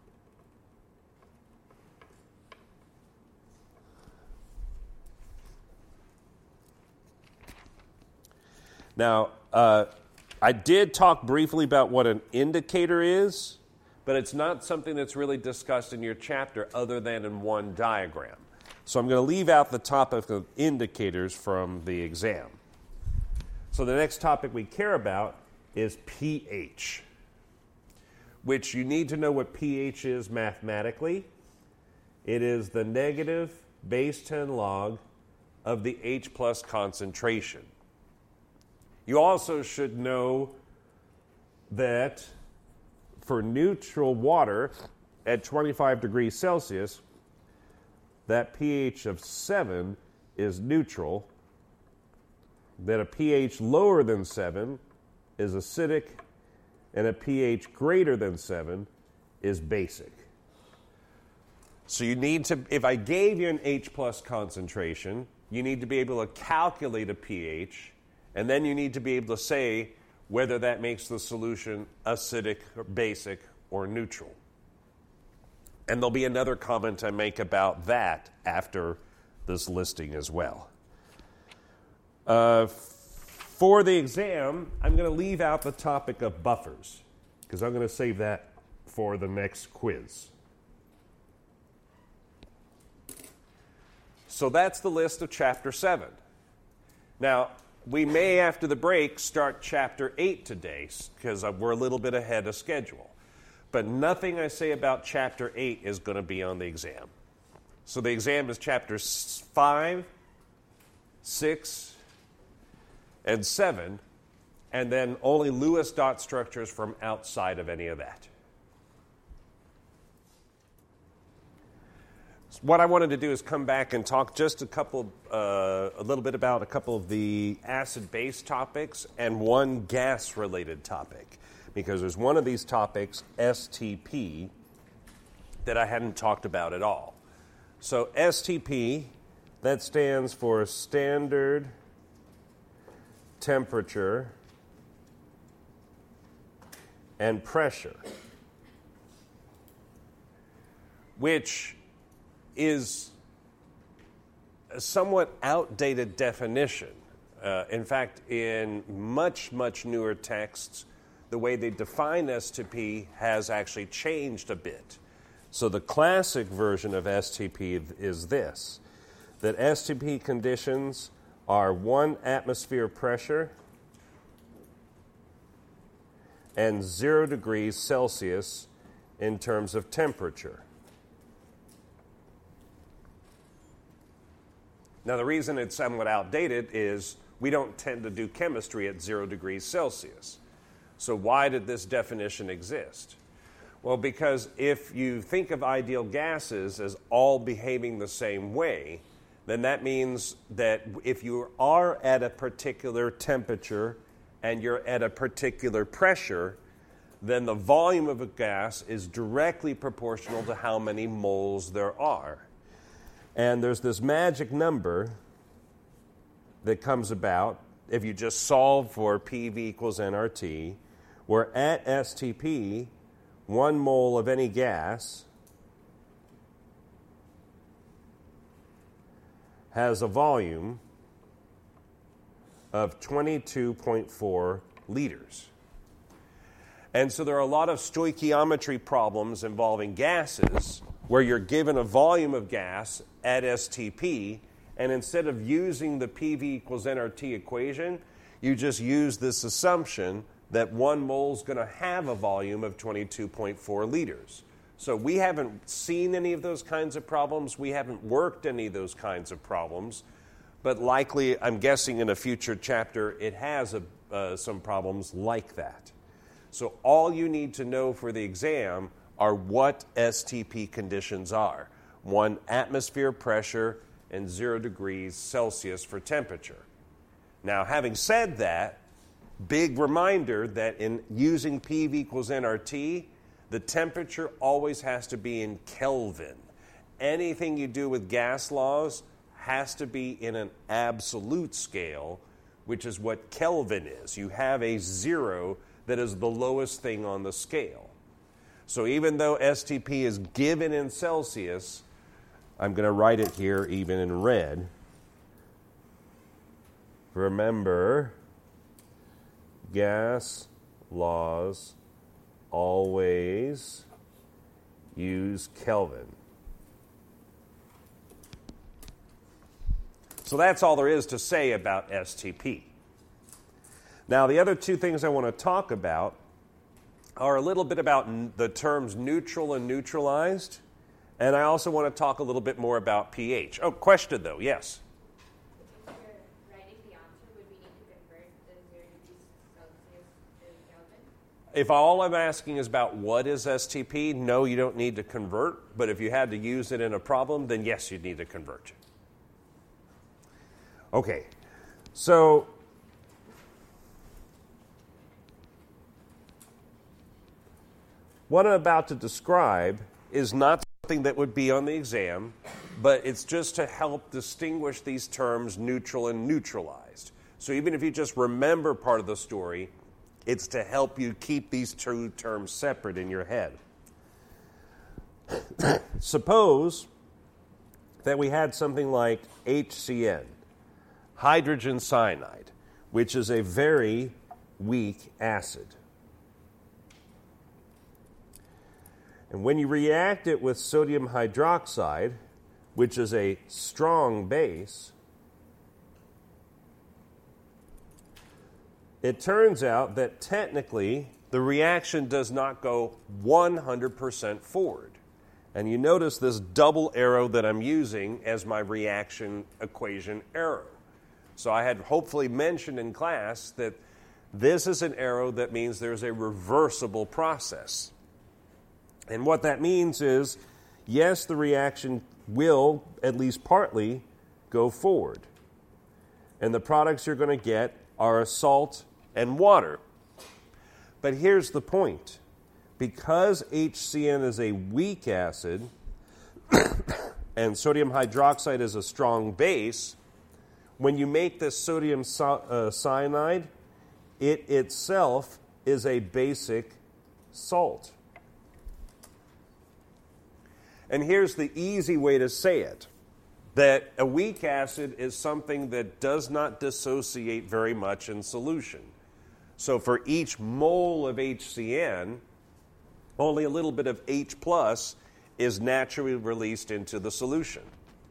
Now, uh, I did talk briefly about what an indicator is, but it's not something that's really discussed in your chapter other than in one diagram. So I'm going to leave out the topic of indicators from the exam. So the next topic we care about is pH, which you need to know what pH is mathematically. It is the negative base ten log of the H plus concentration. You also should know that for neutral water at twenty-five degrees Celsius, that pH of seven is neutral, that a pH lower than seven is acidic, and a pH greater than seven is basic. So you need to, if I gave you an H plus concentration, you need to be able to calculate a pH, and then you need to be able to say whether that makes the solution acidic, or basic, or neutral. And there'll be another comment I make about that after this listing as well. Uh, for the exam, I'm going to leave out the topic of buffers, because I'm going to save that for the next quiz. So that's the list of Chapter seven. Now, we may, after the break, start Chapter eight today, because we're a little bit ahead of schedule. But nothing I say about Chapter eight is going to be on the exam. So the exam is Chapters five, six, and seven, and then only Lewis dot structures from outside of any of that. What I wanted to do is come back and talk just a couple, uh, a little bit about a couple of the acid-base topics and one gas-related topic, because there's one of these topics, S T P, that I hadn't talked about at all. So S T P, that stands for Standard Temperature and pressure, which is a somewhat outdated definition. Uh, in fact, in much, much newer texts, the way they define S T P has actually changed a bit. So the classic version of S T P is this, that S T P conditions are one atmosphere pressure and zero degrees Celsius in terms of temperature. Now, the reason it's somewhat outdated is we don't tend to do chemistry at zero degrees Celsius. So why did this definition exist? Well, because if you think of ideal gases as all behaving the same way, then that means that if you are at a particular temperature and you're at a particular pressure, then the volume of a gas is directly proportional to how many moles there are. And there's this magic number that comes about if you just solve for P V equals N R T, where at S T P, one mole of any gas has a volume of twenty-two point four liters. And so there are a lot of stoichiometry problems involving gases where you're given a volume of gas at S T P, and instead of using the P V equals N R T equation, you just use this assumption that one mole is going to have a volume of twenty-two point four liters. So we haven't seen any of those kinds of problems. We haven't worked any of those kinds of problems. But likely, I'm guessing in a future chapter, it has a, uh, some problems like that. So all you need to know for the exam are what S T P conditions are. One atmosphere pressure and zero degrees Celsius for temperature. Now, having said that, big reminder that in using P V equals N R T, the temperature always has to be in Kelvin. Anything you do with gas laws has to be in an absolute scale, which is what Kelvin is. You have a zero that is the lowest thing on the scale. So even though S T P is given in Celsius, I'm going to write it here even in red. Remember, gas laws always use Kelvin. So that's all there is to say about S T P. Now, the other two things I want to talk about are a little bit about n- the terms neutral and neutralized, and I also want to talk a little bit more about pH. Oh, question though, yes? If you're writing the answer, would we need to convert the zero degrees Celsius to Kelvin? If all I'm asking is about what is S T P, no, you don't need to convert, but if you had to use it in a problem, then yes, you'd need to convert it. Okay, so what I'm about to describe is not something that would be on the exam, but it's just to help distinguish these terms neutral and neutralized. So even if you just remember part of the story, it's to help you keep these two terms separate in your head. Suppose that we had something like H C N, hydrogen cyanide, which is a very weak acid. And when you react it with sodium hydroxide, which is a strong base, it turns out that technically the reaction does not go one hundred percent forward. And you notice this double arrow that I'm using as my reaction equation arrow. So I had hopefully mentioned in class that this is an arrow that means there's a reversible process. And what that means is, yes, the reaction will, at least partly, go forward. And the products you're going to get are salt and water. But here's the point. Because H C N is a weak acid and sodium hydroxide is a strong base, when you make this sodium uh, cyanide, it itself is a basic salt. And here's the easy way to say it, that a weak acid is something that does not dissociate very much in solution. So for each mole of H C n, only a little bit of H plus is naturally released into the solution.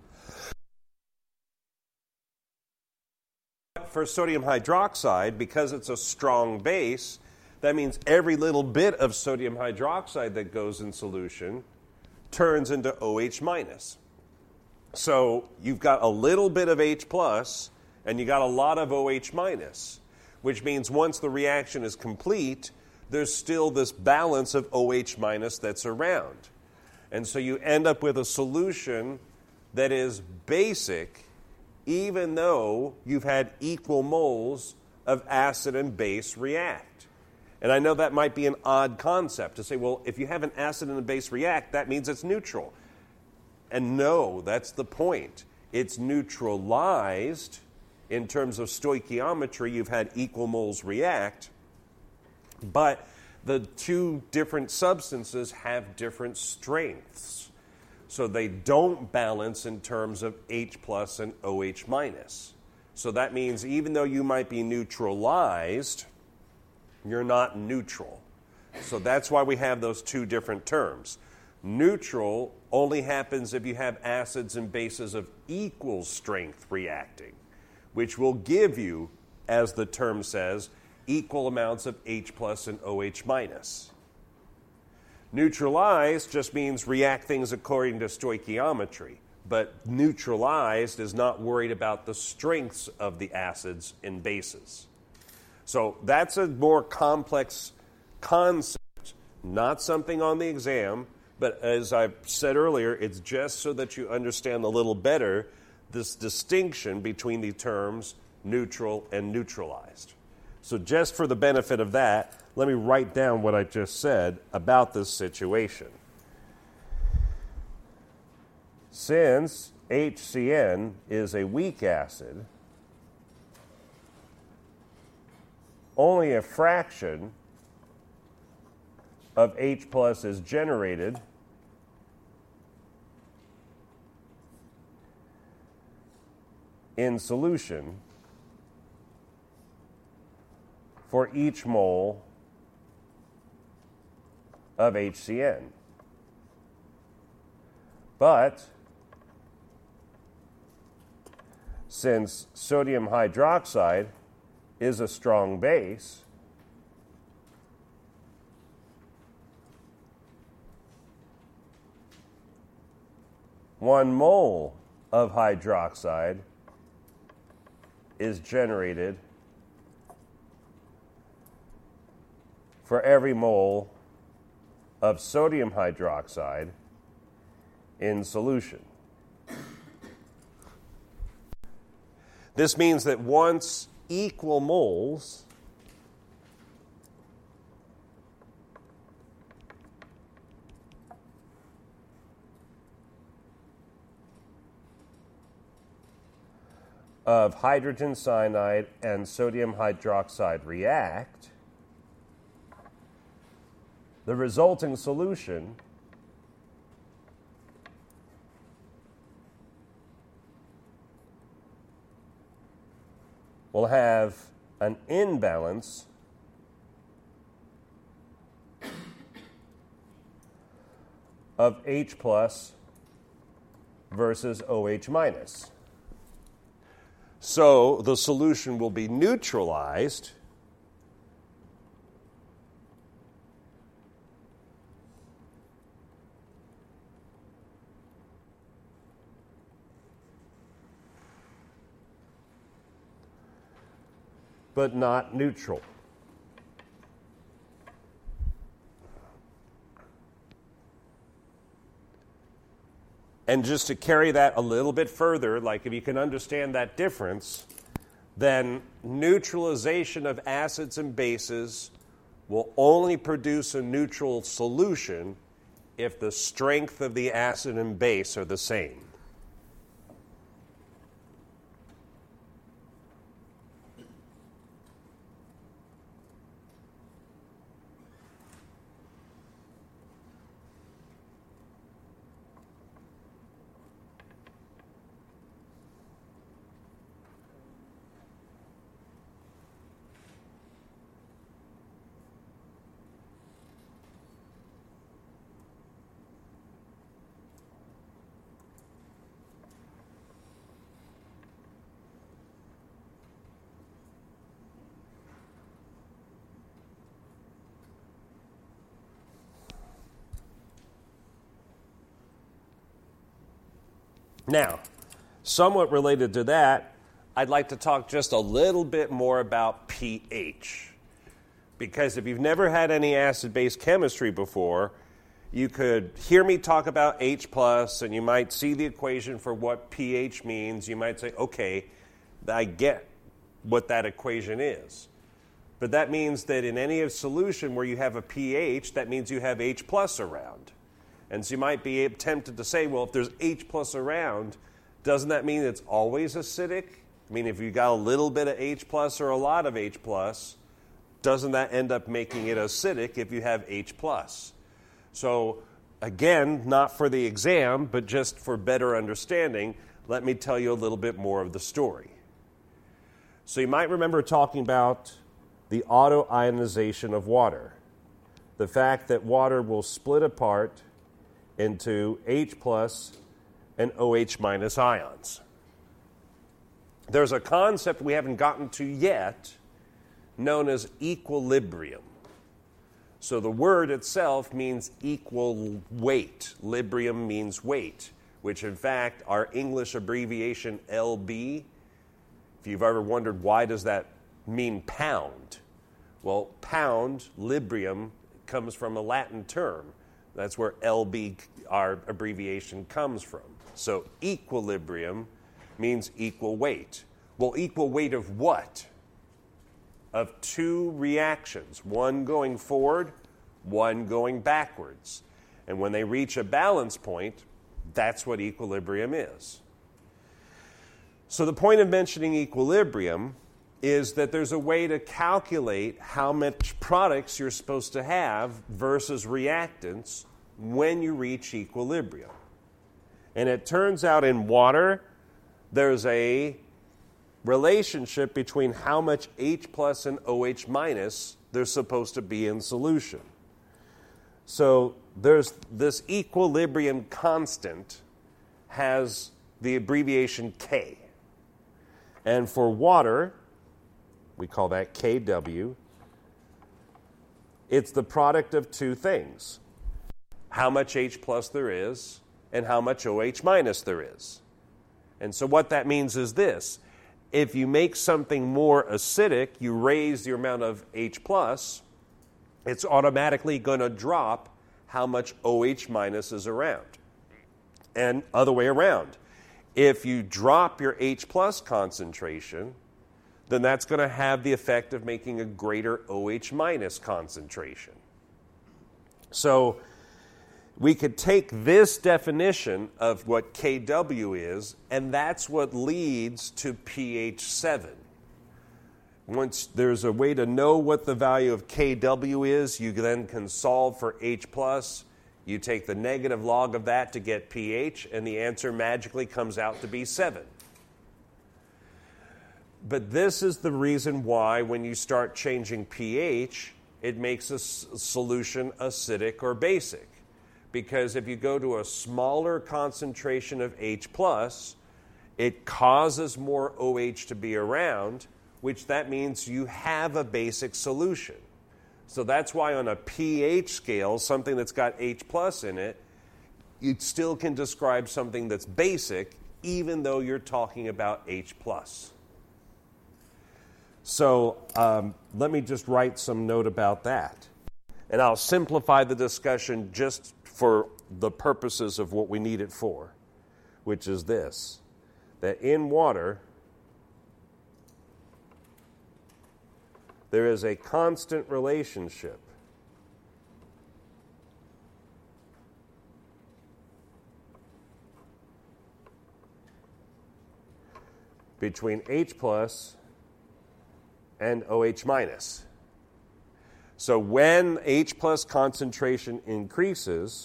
For sodium hydroxide, because it's a strong base, that means every little bit of sodium hydroxide that goes in solution turns into OH minus. So you've got a little bit of H plus, and you got a lot of OH minus, which means once the reaction is complete, there's still this balance of OH minus that's around. And so you end up with a solution that is basic, even though you've had equal moles of acid and base react. And I know that might be an odd concept to say, well, if you have an acid and a base react, that means it's neutral. And no, that's the point. It's neutralized in terms of stoichiometry. You've had equal moles react, but the two different substances have different strengths. So they don't balance in terms of H plus and OH minus. So that means even though you might be neutralized, you're not neutral. So that's why we have those two different terms. Neutral only happens if you have acids and bases of equal strength reacting, which will give you, as the term says, equal amounts of H plus and OH minus. Neutralized just means react things according to stoichiometry, but neutralized is not worried about the strengths of the acids and bases. So that's a more complex concept, not something on the exam, but as I've said earlier, it's just so that you understand a little better this distinction between the terms neutral and neutralized. So just for the benefit of that, let me write down what I just said about this situation. Since H C n is a weak acid, only a fraction of H plus is generated in solution for each mole of H C n. But since sodium hydroxide is a strong base, one mole of hydroxide is generated for every mole of sodium hydroxide in solution. This means that once equal moles of hydrogen cyanide and sodium hydroxide react, the resulting solution will have an imbalance of H plus versus OH minus. So the solution will be neutralized but not neutral. And just to carry that a little bit further, like if you can understand that difference, then neutralization of acids and bases will only produce a neutral solution if the strength of the acid and base are the same. Now, somewhat related to that, I'd like to talk just a little bit more about pH. Because if you've never had any acid-base chemistry before, you could hear me talk about H plus, and you might see the equation for what pH means. You might say, okay, I get what that equation is. But that means that in any solution where you have a pH, that means you have H plus around. And so you might be tempted to say, well, if there's H plus around, doesn't that mean it's always acidic? I mean, if you got a little bit of H plus or a lot of H plus, doesn't that end up making it acidic if you have H plus? So again, not for the exam, but just for better understanding, let me tell you a little bit more of the story. So you might remember talking about the autoionization of water, the fact that water will split apart into H plus and OH minus ions. There's a concept we haven't gotten to yet known as equilibrium. So the word itself means equal weight. Librium means weight, which in fact our English abbreviation L B, if you've ever wondered why does that mean pound? Well, pound, librium, comes from a Latin term. That's where L B, our abbreviation, comes from. So equilibrium means equal weight. Well, equal weight of what? Of two reactions, one going forward, one going backwards. And when they reach a balance point, that's what equilibrium is. So the point of mentioning equilibrium is that there's a way to calculate how much products you're supposed to have versus reactants when you reach equilibrium. And it turns out in water, there's a relationship between how much H plus and OH minus there's supposed to be in solution. So there's this equilibrium constant has the abbreviation K. And for water, we call that K W. It's the product of two things: how much H plus there is and how much OH minus there is. And so what that means is this: if you make something more acidic, you raise the amount of H plus, it's automatically going to drop how much OH minus is around. And other way around. If you drop your H plus concentration, then that's going to have the effect of making a greater OH minus concentration. So we could take this definition of what K W is, and that's what leads to pH seven. Once there's a way to know what the value of K W is, you then can solve for H plus. You take the negative log of that to get pH, and the answer magically comes out to be seven. But this is the reason why when you start changing pH, it makes a s- solution acidic or basic. Because if you go to a smaller concentration of H plus, it causes more OH to be around, which that means you have a basic solution. So that's why on a pH scale, something that's got H plus in it, you still can describe something that's basic, even though you're talking about H plus. So um, let me just write some note about that. And I'll simplify the discussion just for the purposes of what we need it for, which is this: that in water, there is a constant relationship between H plus and OH minus. So when H plus concentration increases,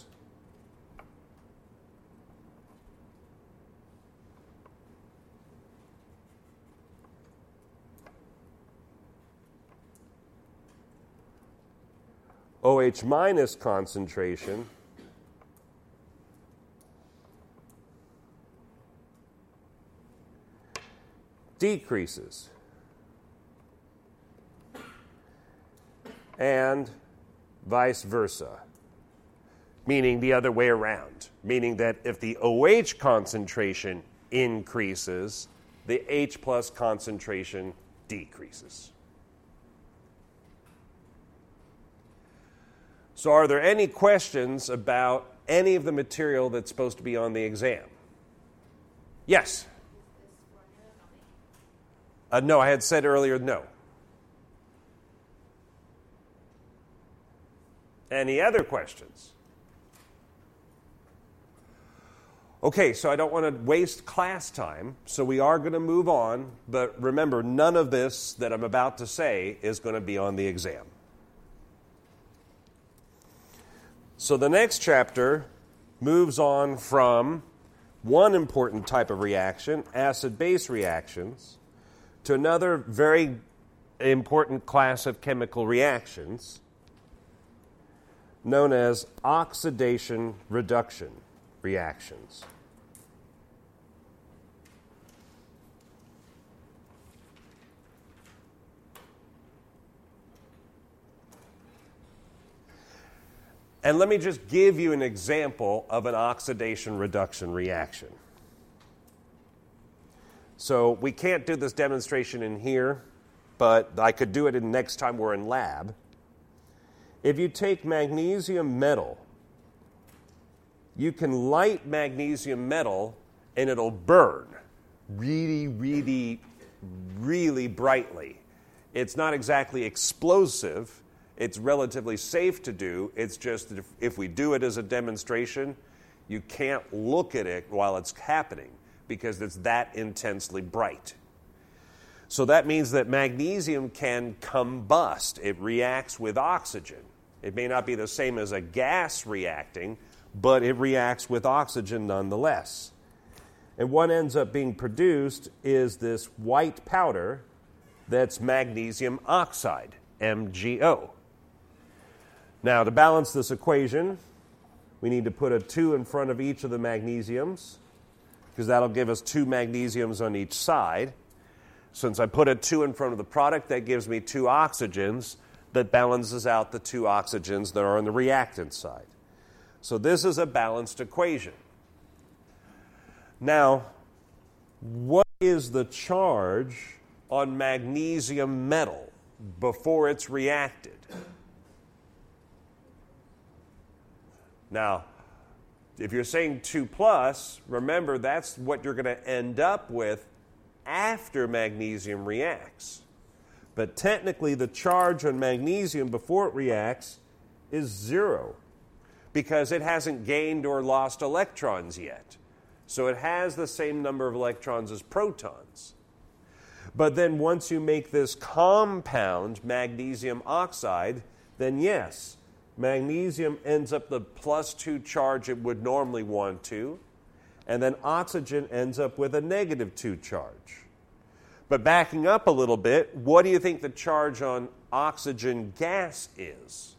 OH minus concentration decreases. And vice versa. meaning the other way around, meaning that if the OH concentration increases, the H plus concentration decreases. So are there any questions about any of the material that's supposed to be on the exam? Yes? Uh, no, I had said earlier no. Any other questions? Okay, so I don't want to waste class time, so we are going to move on, but remember, none of this that I'm about to say is going to be on the exam. So the next chapter moves on from one important type of reaction, acid-base reactions, to another very important class of chemical reactions known as oxidation reduction reactions. And let me just give you an example of an oxidation reduction reaction. So we can't do this demonstration in here, but I could do it in next time we're in lab. If you take magnesium metal, you can light magnesium metal and it'll burn really, really, really brightly. It's not exactly explosive. It's relatively safe to do. It's just that if, if we do it as a demonstration, you can't look at it while it's happening because it's that intensely bright. So that means that magnesium can combust. It reacts with oxygen. It may not be the same as a gas reacting, but it reacts with oxygen nonetheless. And what ends up being produced is this white powder that's magnesium oxide, M g O. Now, to balance this equation, we need to put a two in front of each of the magnesiums, because that'll give us two magnesiums on each side. Since I put a two in front of the product, that gives me two oxygens that balances out the two oxygens that are on the reactant side. So this is a balanced equation. Now, what is the charge on magnesium metal before it's reacted? Now, if you're saying two plus, remember that's what you're going to end up with after magnesium reacts. But technically, the charge on magnesium before it reacts is zero because it hasn't gained or lost electrons yet. So it has the same number of electrons as protons. But then once you make this compound, magnesium oxide, then yes, magnesium ends up the plus two charge it would normally want to, and then oxygen ends up with a negative two charge. But backing up a little bit, what do you think the charge on oxygen gas is?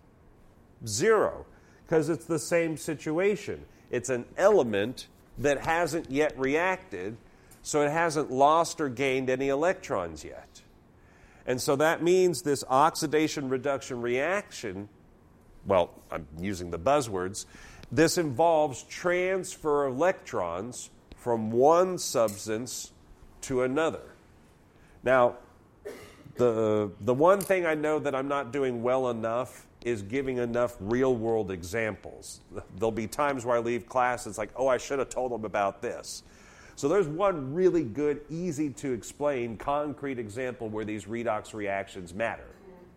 Zero, because it's the same situation. It's an element that hasn't yet reacted, so it hasn't lost or gained any electrons yet. And so that means this oxidation reduction reaction, well, I'm using the buzzwords, this involves transfer of electrons from one substance to another. Now, the, the one thing I know that I'm not doing well enough is giving enough real-world examples. There'll be times where I leave class, it's like, oh, I should have told them about this. So there's one really good, easy-to-explain, concrete example where these redox reactions matter.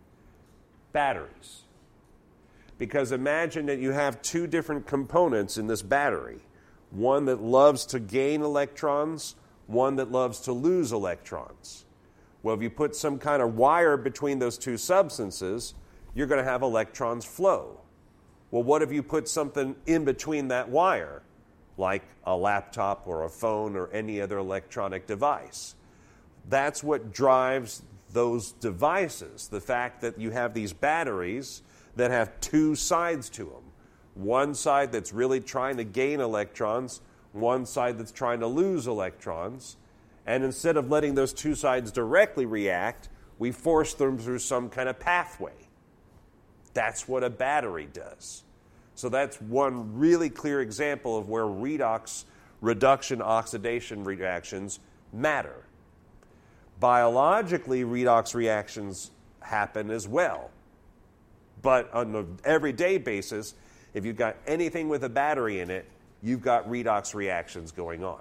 Batteries. Because imagine that you have two different components in this battery. One that loves to gain electrons, one that loves to lose electrons. Well, if you put some kind of wire between those two substances, you're going to have electrons flow. Well, what if you put something in between that wire, like a laptop or a phone or any other electronic device? That's what drives those devices, the fact that you have these batteries that have two sides to them. One side that's really trying to gain electrons, one side that's trying to lose electrons. And instead of letting those two sides directly react, we force them through some kind of pathway. That's what a battery does. So that's one really clear example of where redox, reduction, oxidation reactions matter. Biologically, redox reactions happen as well. But on an everyday basis, if you've got anything with a battery in it, you've got redox reactions going on.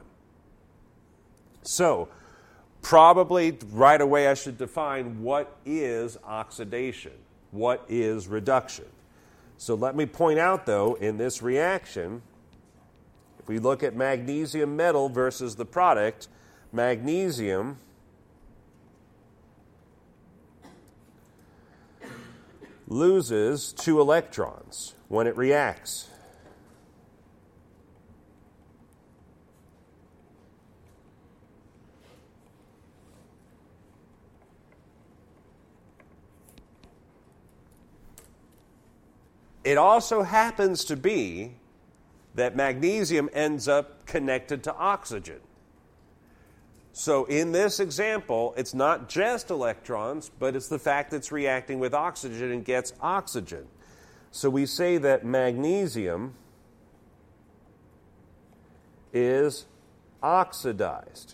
So, probably right away I should define what is oxidation, what is reduction. So let me point out, though, in this reaction, if we look at magnesium metal versus the product, magnesium loses two electrons when it reacts. It also happens to be that magnesium ends up connected to oxygen. So in this example, it's not just electrons, but it's the fact that it's reacting with oxygen and gets oxygen. So we say that magnesium is oxidized.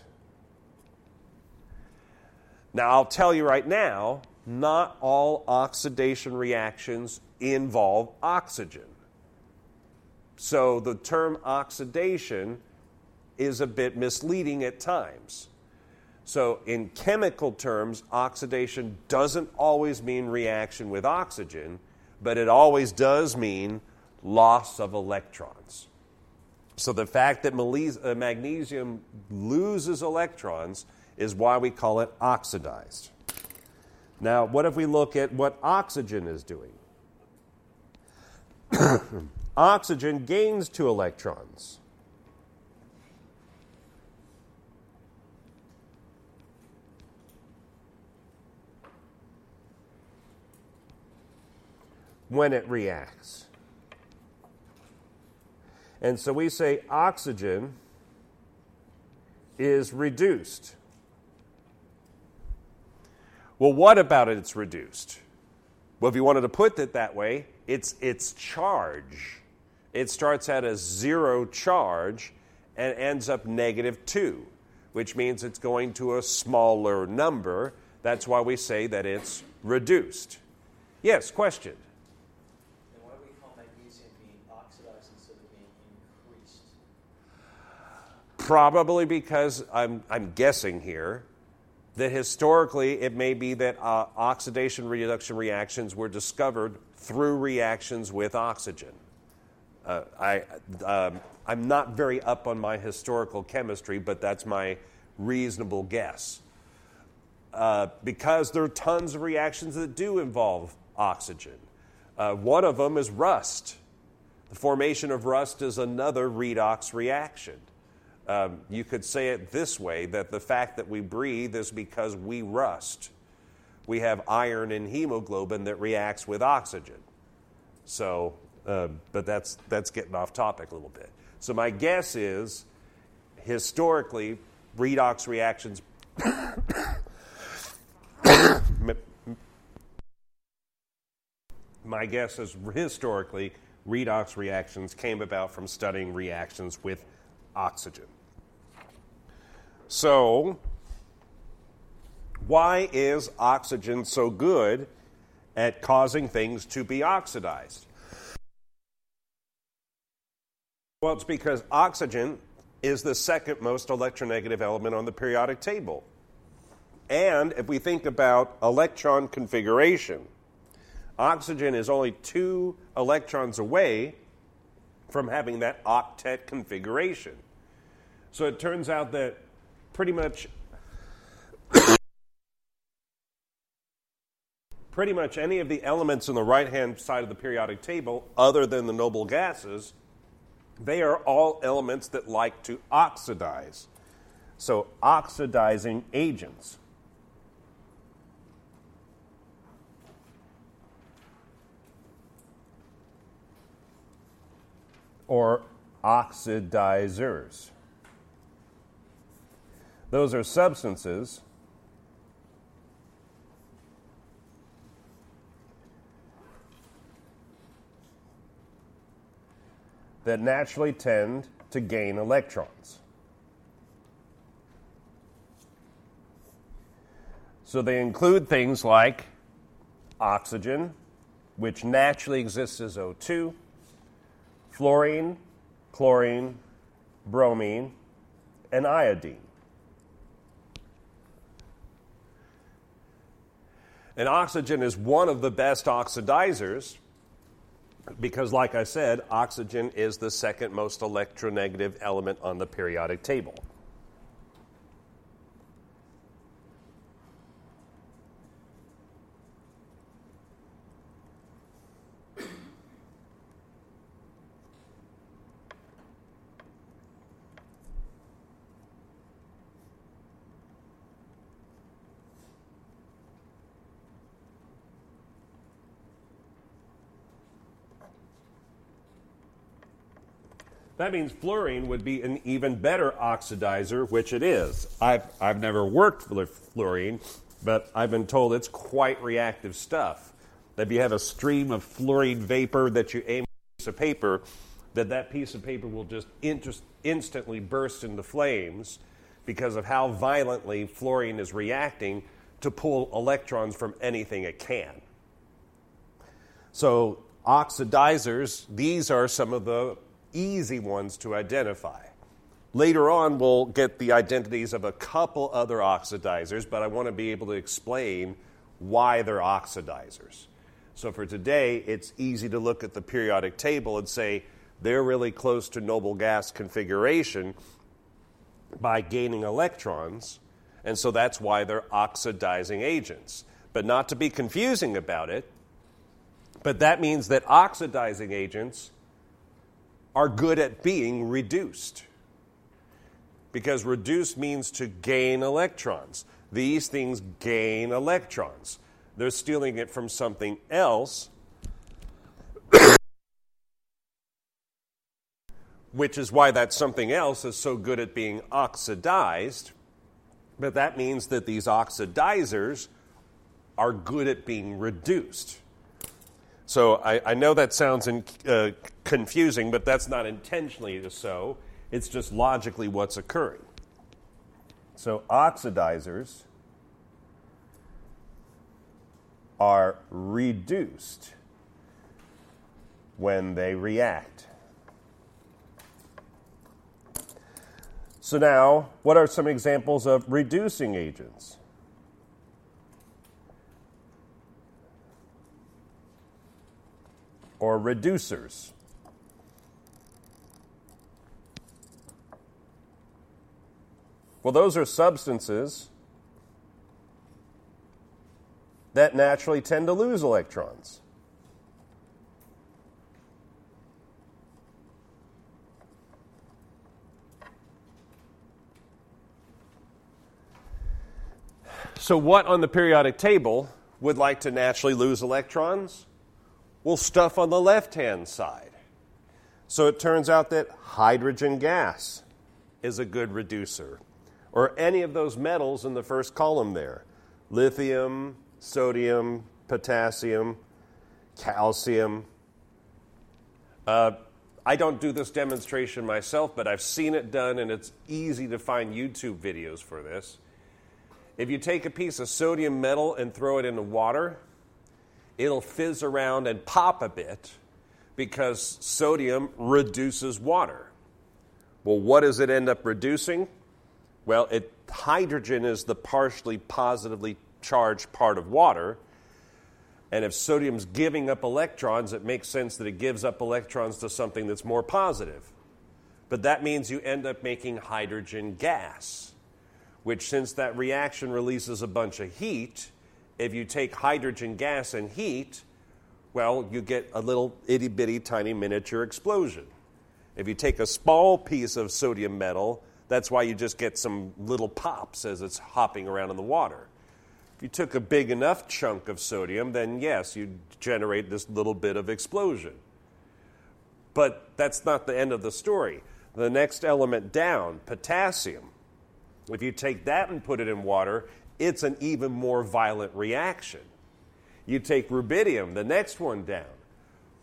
Now, I'll tell you right now, not all oxidation reactions involve oxygen. So the term oxidation is a bit misleading at times. So in chemical terms, oxidation doesn't always mean reaction with oxygen, but it always does mean loss of electrons. So the fact that magnesium loses electrons is why we call it oxidized. Now, what if we look at what oxygen is doing? Oxygen gains two electrons. When it reacts. And so we say oxygen is reduced. Well, what about it it's reduced? Well, if you wanted to put it that way, it's its charge. It starts at a zero charge and ends up negative two, which means it's going to a smaller number. That's why we say that it's reduced. Yes, question? Then why do we call magnesium being oxidized instead of being increased? Probably because, I'm, I'm guessing here, that historically it may be that uh, oxidation reduction reactions were discovered through reactions with oxygen. Uh, I, um, I'm not very up on my historical chemistry, but that's my reasonable guess. Uh, because there are tons of reactions that do involve oxygen. Uh, one of them is rust. The formation of rust is another redox reaction. Um, you could say it this way, that the fact that we breathe is because we rust. We have iron and hemoglobin that reacts with oxygen. So, uh, but that's that's getting off topic a little bit. So my guess is, historically, redox reactions my guess is historically, redox reactions came about from studying reactions with oxygen. So, why is oxygen so good at causing things to be oxidized? Well, it's because oxygen is the second most electronegative element on the periodic table. And if we think about electron configuration, oxygen is only two electrons away from having that octet configuration. So it turns out that pretty much pretty much any of the elements on the right-hand side of the periodic table, other than the noble gases, they are all elements that like to oxidize. So oxidizing agents. Or oxidizers. Those are substances that naturally tend to gain electrons. So they include things like oxygen, which naturally exists as O two, fluorine, chlorine, bromine, and iodine. And oxygen is one of the best oxidizers because, like I said, oxygen is the second most electronegative element on the periodic table. That means fluorine would be an even better oxidizer, which it is. I've, I've never worked with fluorine, but I've been told it's quite reactive stuff. That if you have a stream of fluorine vapor that you aim at a piece of paper, that that piece of paper will just inter- instantly burst into flames because of how violently fluorine is reacting to pull electrons from anything it can. So oxidizers, these are some of the easy ones to identify. Later on, we'll get the identities of a couple other oxidizers, but I want to be able to explain why they're oxidizers. So for today, it's easy to look at the periodic table and say they're really close to noble gas configuration by gaining electrons, and so that's why they're oxidizing agents. But not to be confusing about it, but that means that oxidizing agents are good at being reduced. Because reduced means to gain electrons. These things gain electrons. They're stealing it from something else, which is why that something else is so good at being oxidized. But that means that these oxidizers are good at being reduced. So I, I know that sounds in, uh, confusing, but that's not intentionally so. It's just logically what's occurring. So oxidizers are reduced when they react. So now, what are some examples of reducing agents? Or reducers? Well, those are substances that naturally tend to lose electrons. So what on the periodic table would like to naturally lose electrons? Well, stuff on the left-hand side. So it turns out that hydrogen gas is a good reducer. Or any of those metals in the first column there. Lithium, sodium, potassium, calcium. Uh, I don't do this demonstration myself, but I've seen it done, and it's easy to find YouTube videos for this. If you take a piece of sodium metal and throw it into water, it'll fizz around and pop a bit because sodium reduces water. Well, what does it end up reducing? Well, it, hydrogen is the partially positively charged part of water. And if sodium's giving up electrons, it makes sense that it gives up electrons to something that's more positive. But that means you end up making hydrogen gas, which, since that reaction releases a bunch of heat, if you take hydrogen gas and heat, well, you get a little itty-bitty tiny miniature explosion. If you take a small piece of sodium metal, that's why you just get some little pops as it's hopping around in the water. If you took a big enough chunk of sodium, then yes, you'd generate this little bit of explosion. But that's not the end of the story. The next element down, potassium, if you take that and put it in water, it's an even more violent reaction. You take rubidium, the next one down.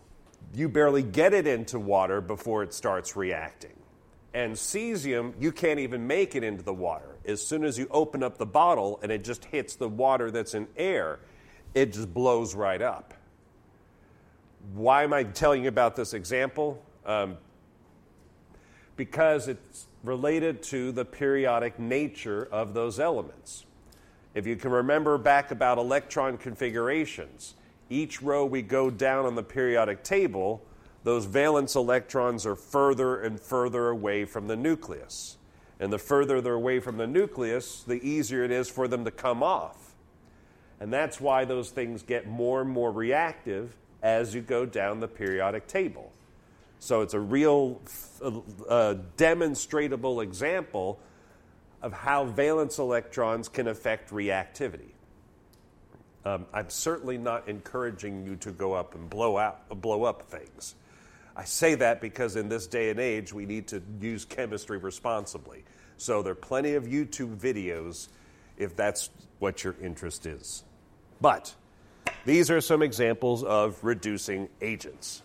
you barely get it into water before it starts reacting. And cesium, you can't even make it into the water. As soon as you open up the bottle and it just hits the water that's in air, it just blows right up. Why am I telling you about this example? Um, because it's related to the periodic nature of those elements. If you can remember back about electron configurations, each row we go down on the periodic table, those valence electrons are further and further away from the nucleus. And the further they're away from the nucleus, the easier it is for them to come off. And that's why those things get more and more reactive as you go down the periodic table. So it's a real uh, demonstratable example of how valence electrons can affect reactivity. Um, I'm certainly not encouraging you to go up and blow out, blow up things. I say that because in this day and age, we need to use chemistry responsibly. So there are plenty of YouTube videos if that's what your interest is. But these are some examples of reducing agents.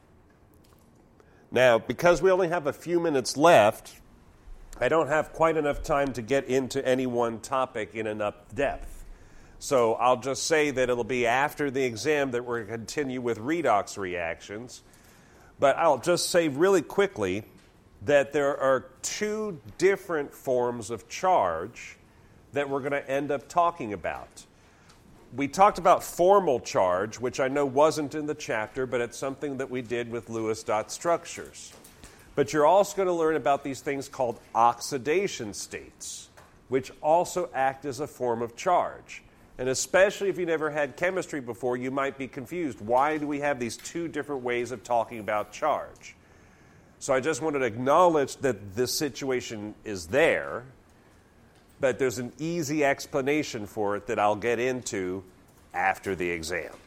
Now, because we only have a few minutes left, I don't have quite enough time to get into any one topic in enough depth. So I'll just say that it'll be after the exam that we're going to continue with redox reactions. But I'll just say really quickly that there are two different forms of charge that we're going to end up talking about. We talked about formal charge, which I know wasn't in the chapter, but it's something that we did with Lewis dot structures. But you're also going to learn about these things called oxidation states, which also act as a form of charge. And especially if you never had chemistry before, you might be confused. Why do we have these two different ways of talking about charge? So I just wanted to acknowledge that this situation is there, but there's an easy explanation for it that I'll get into after the exam.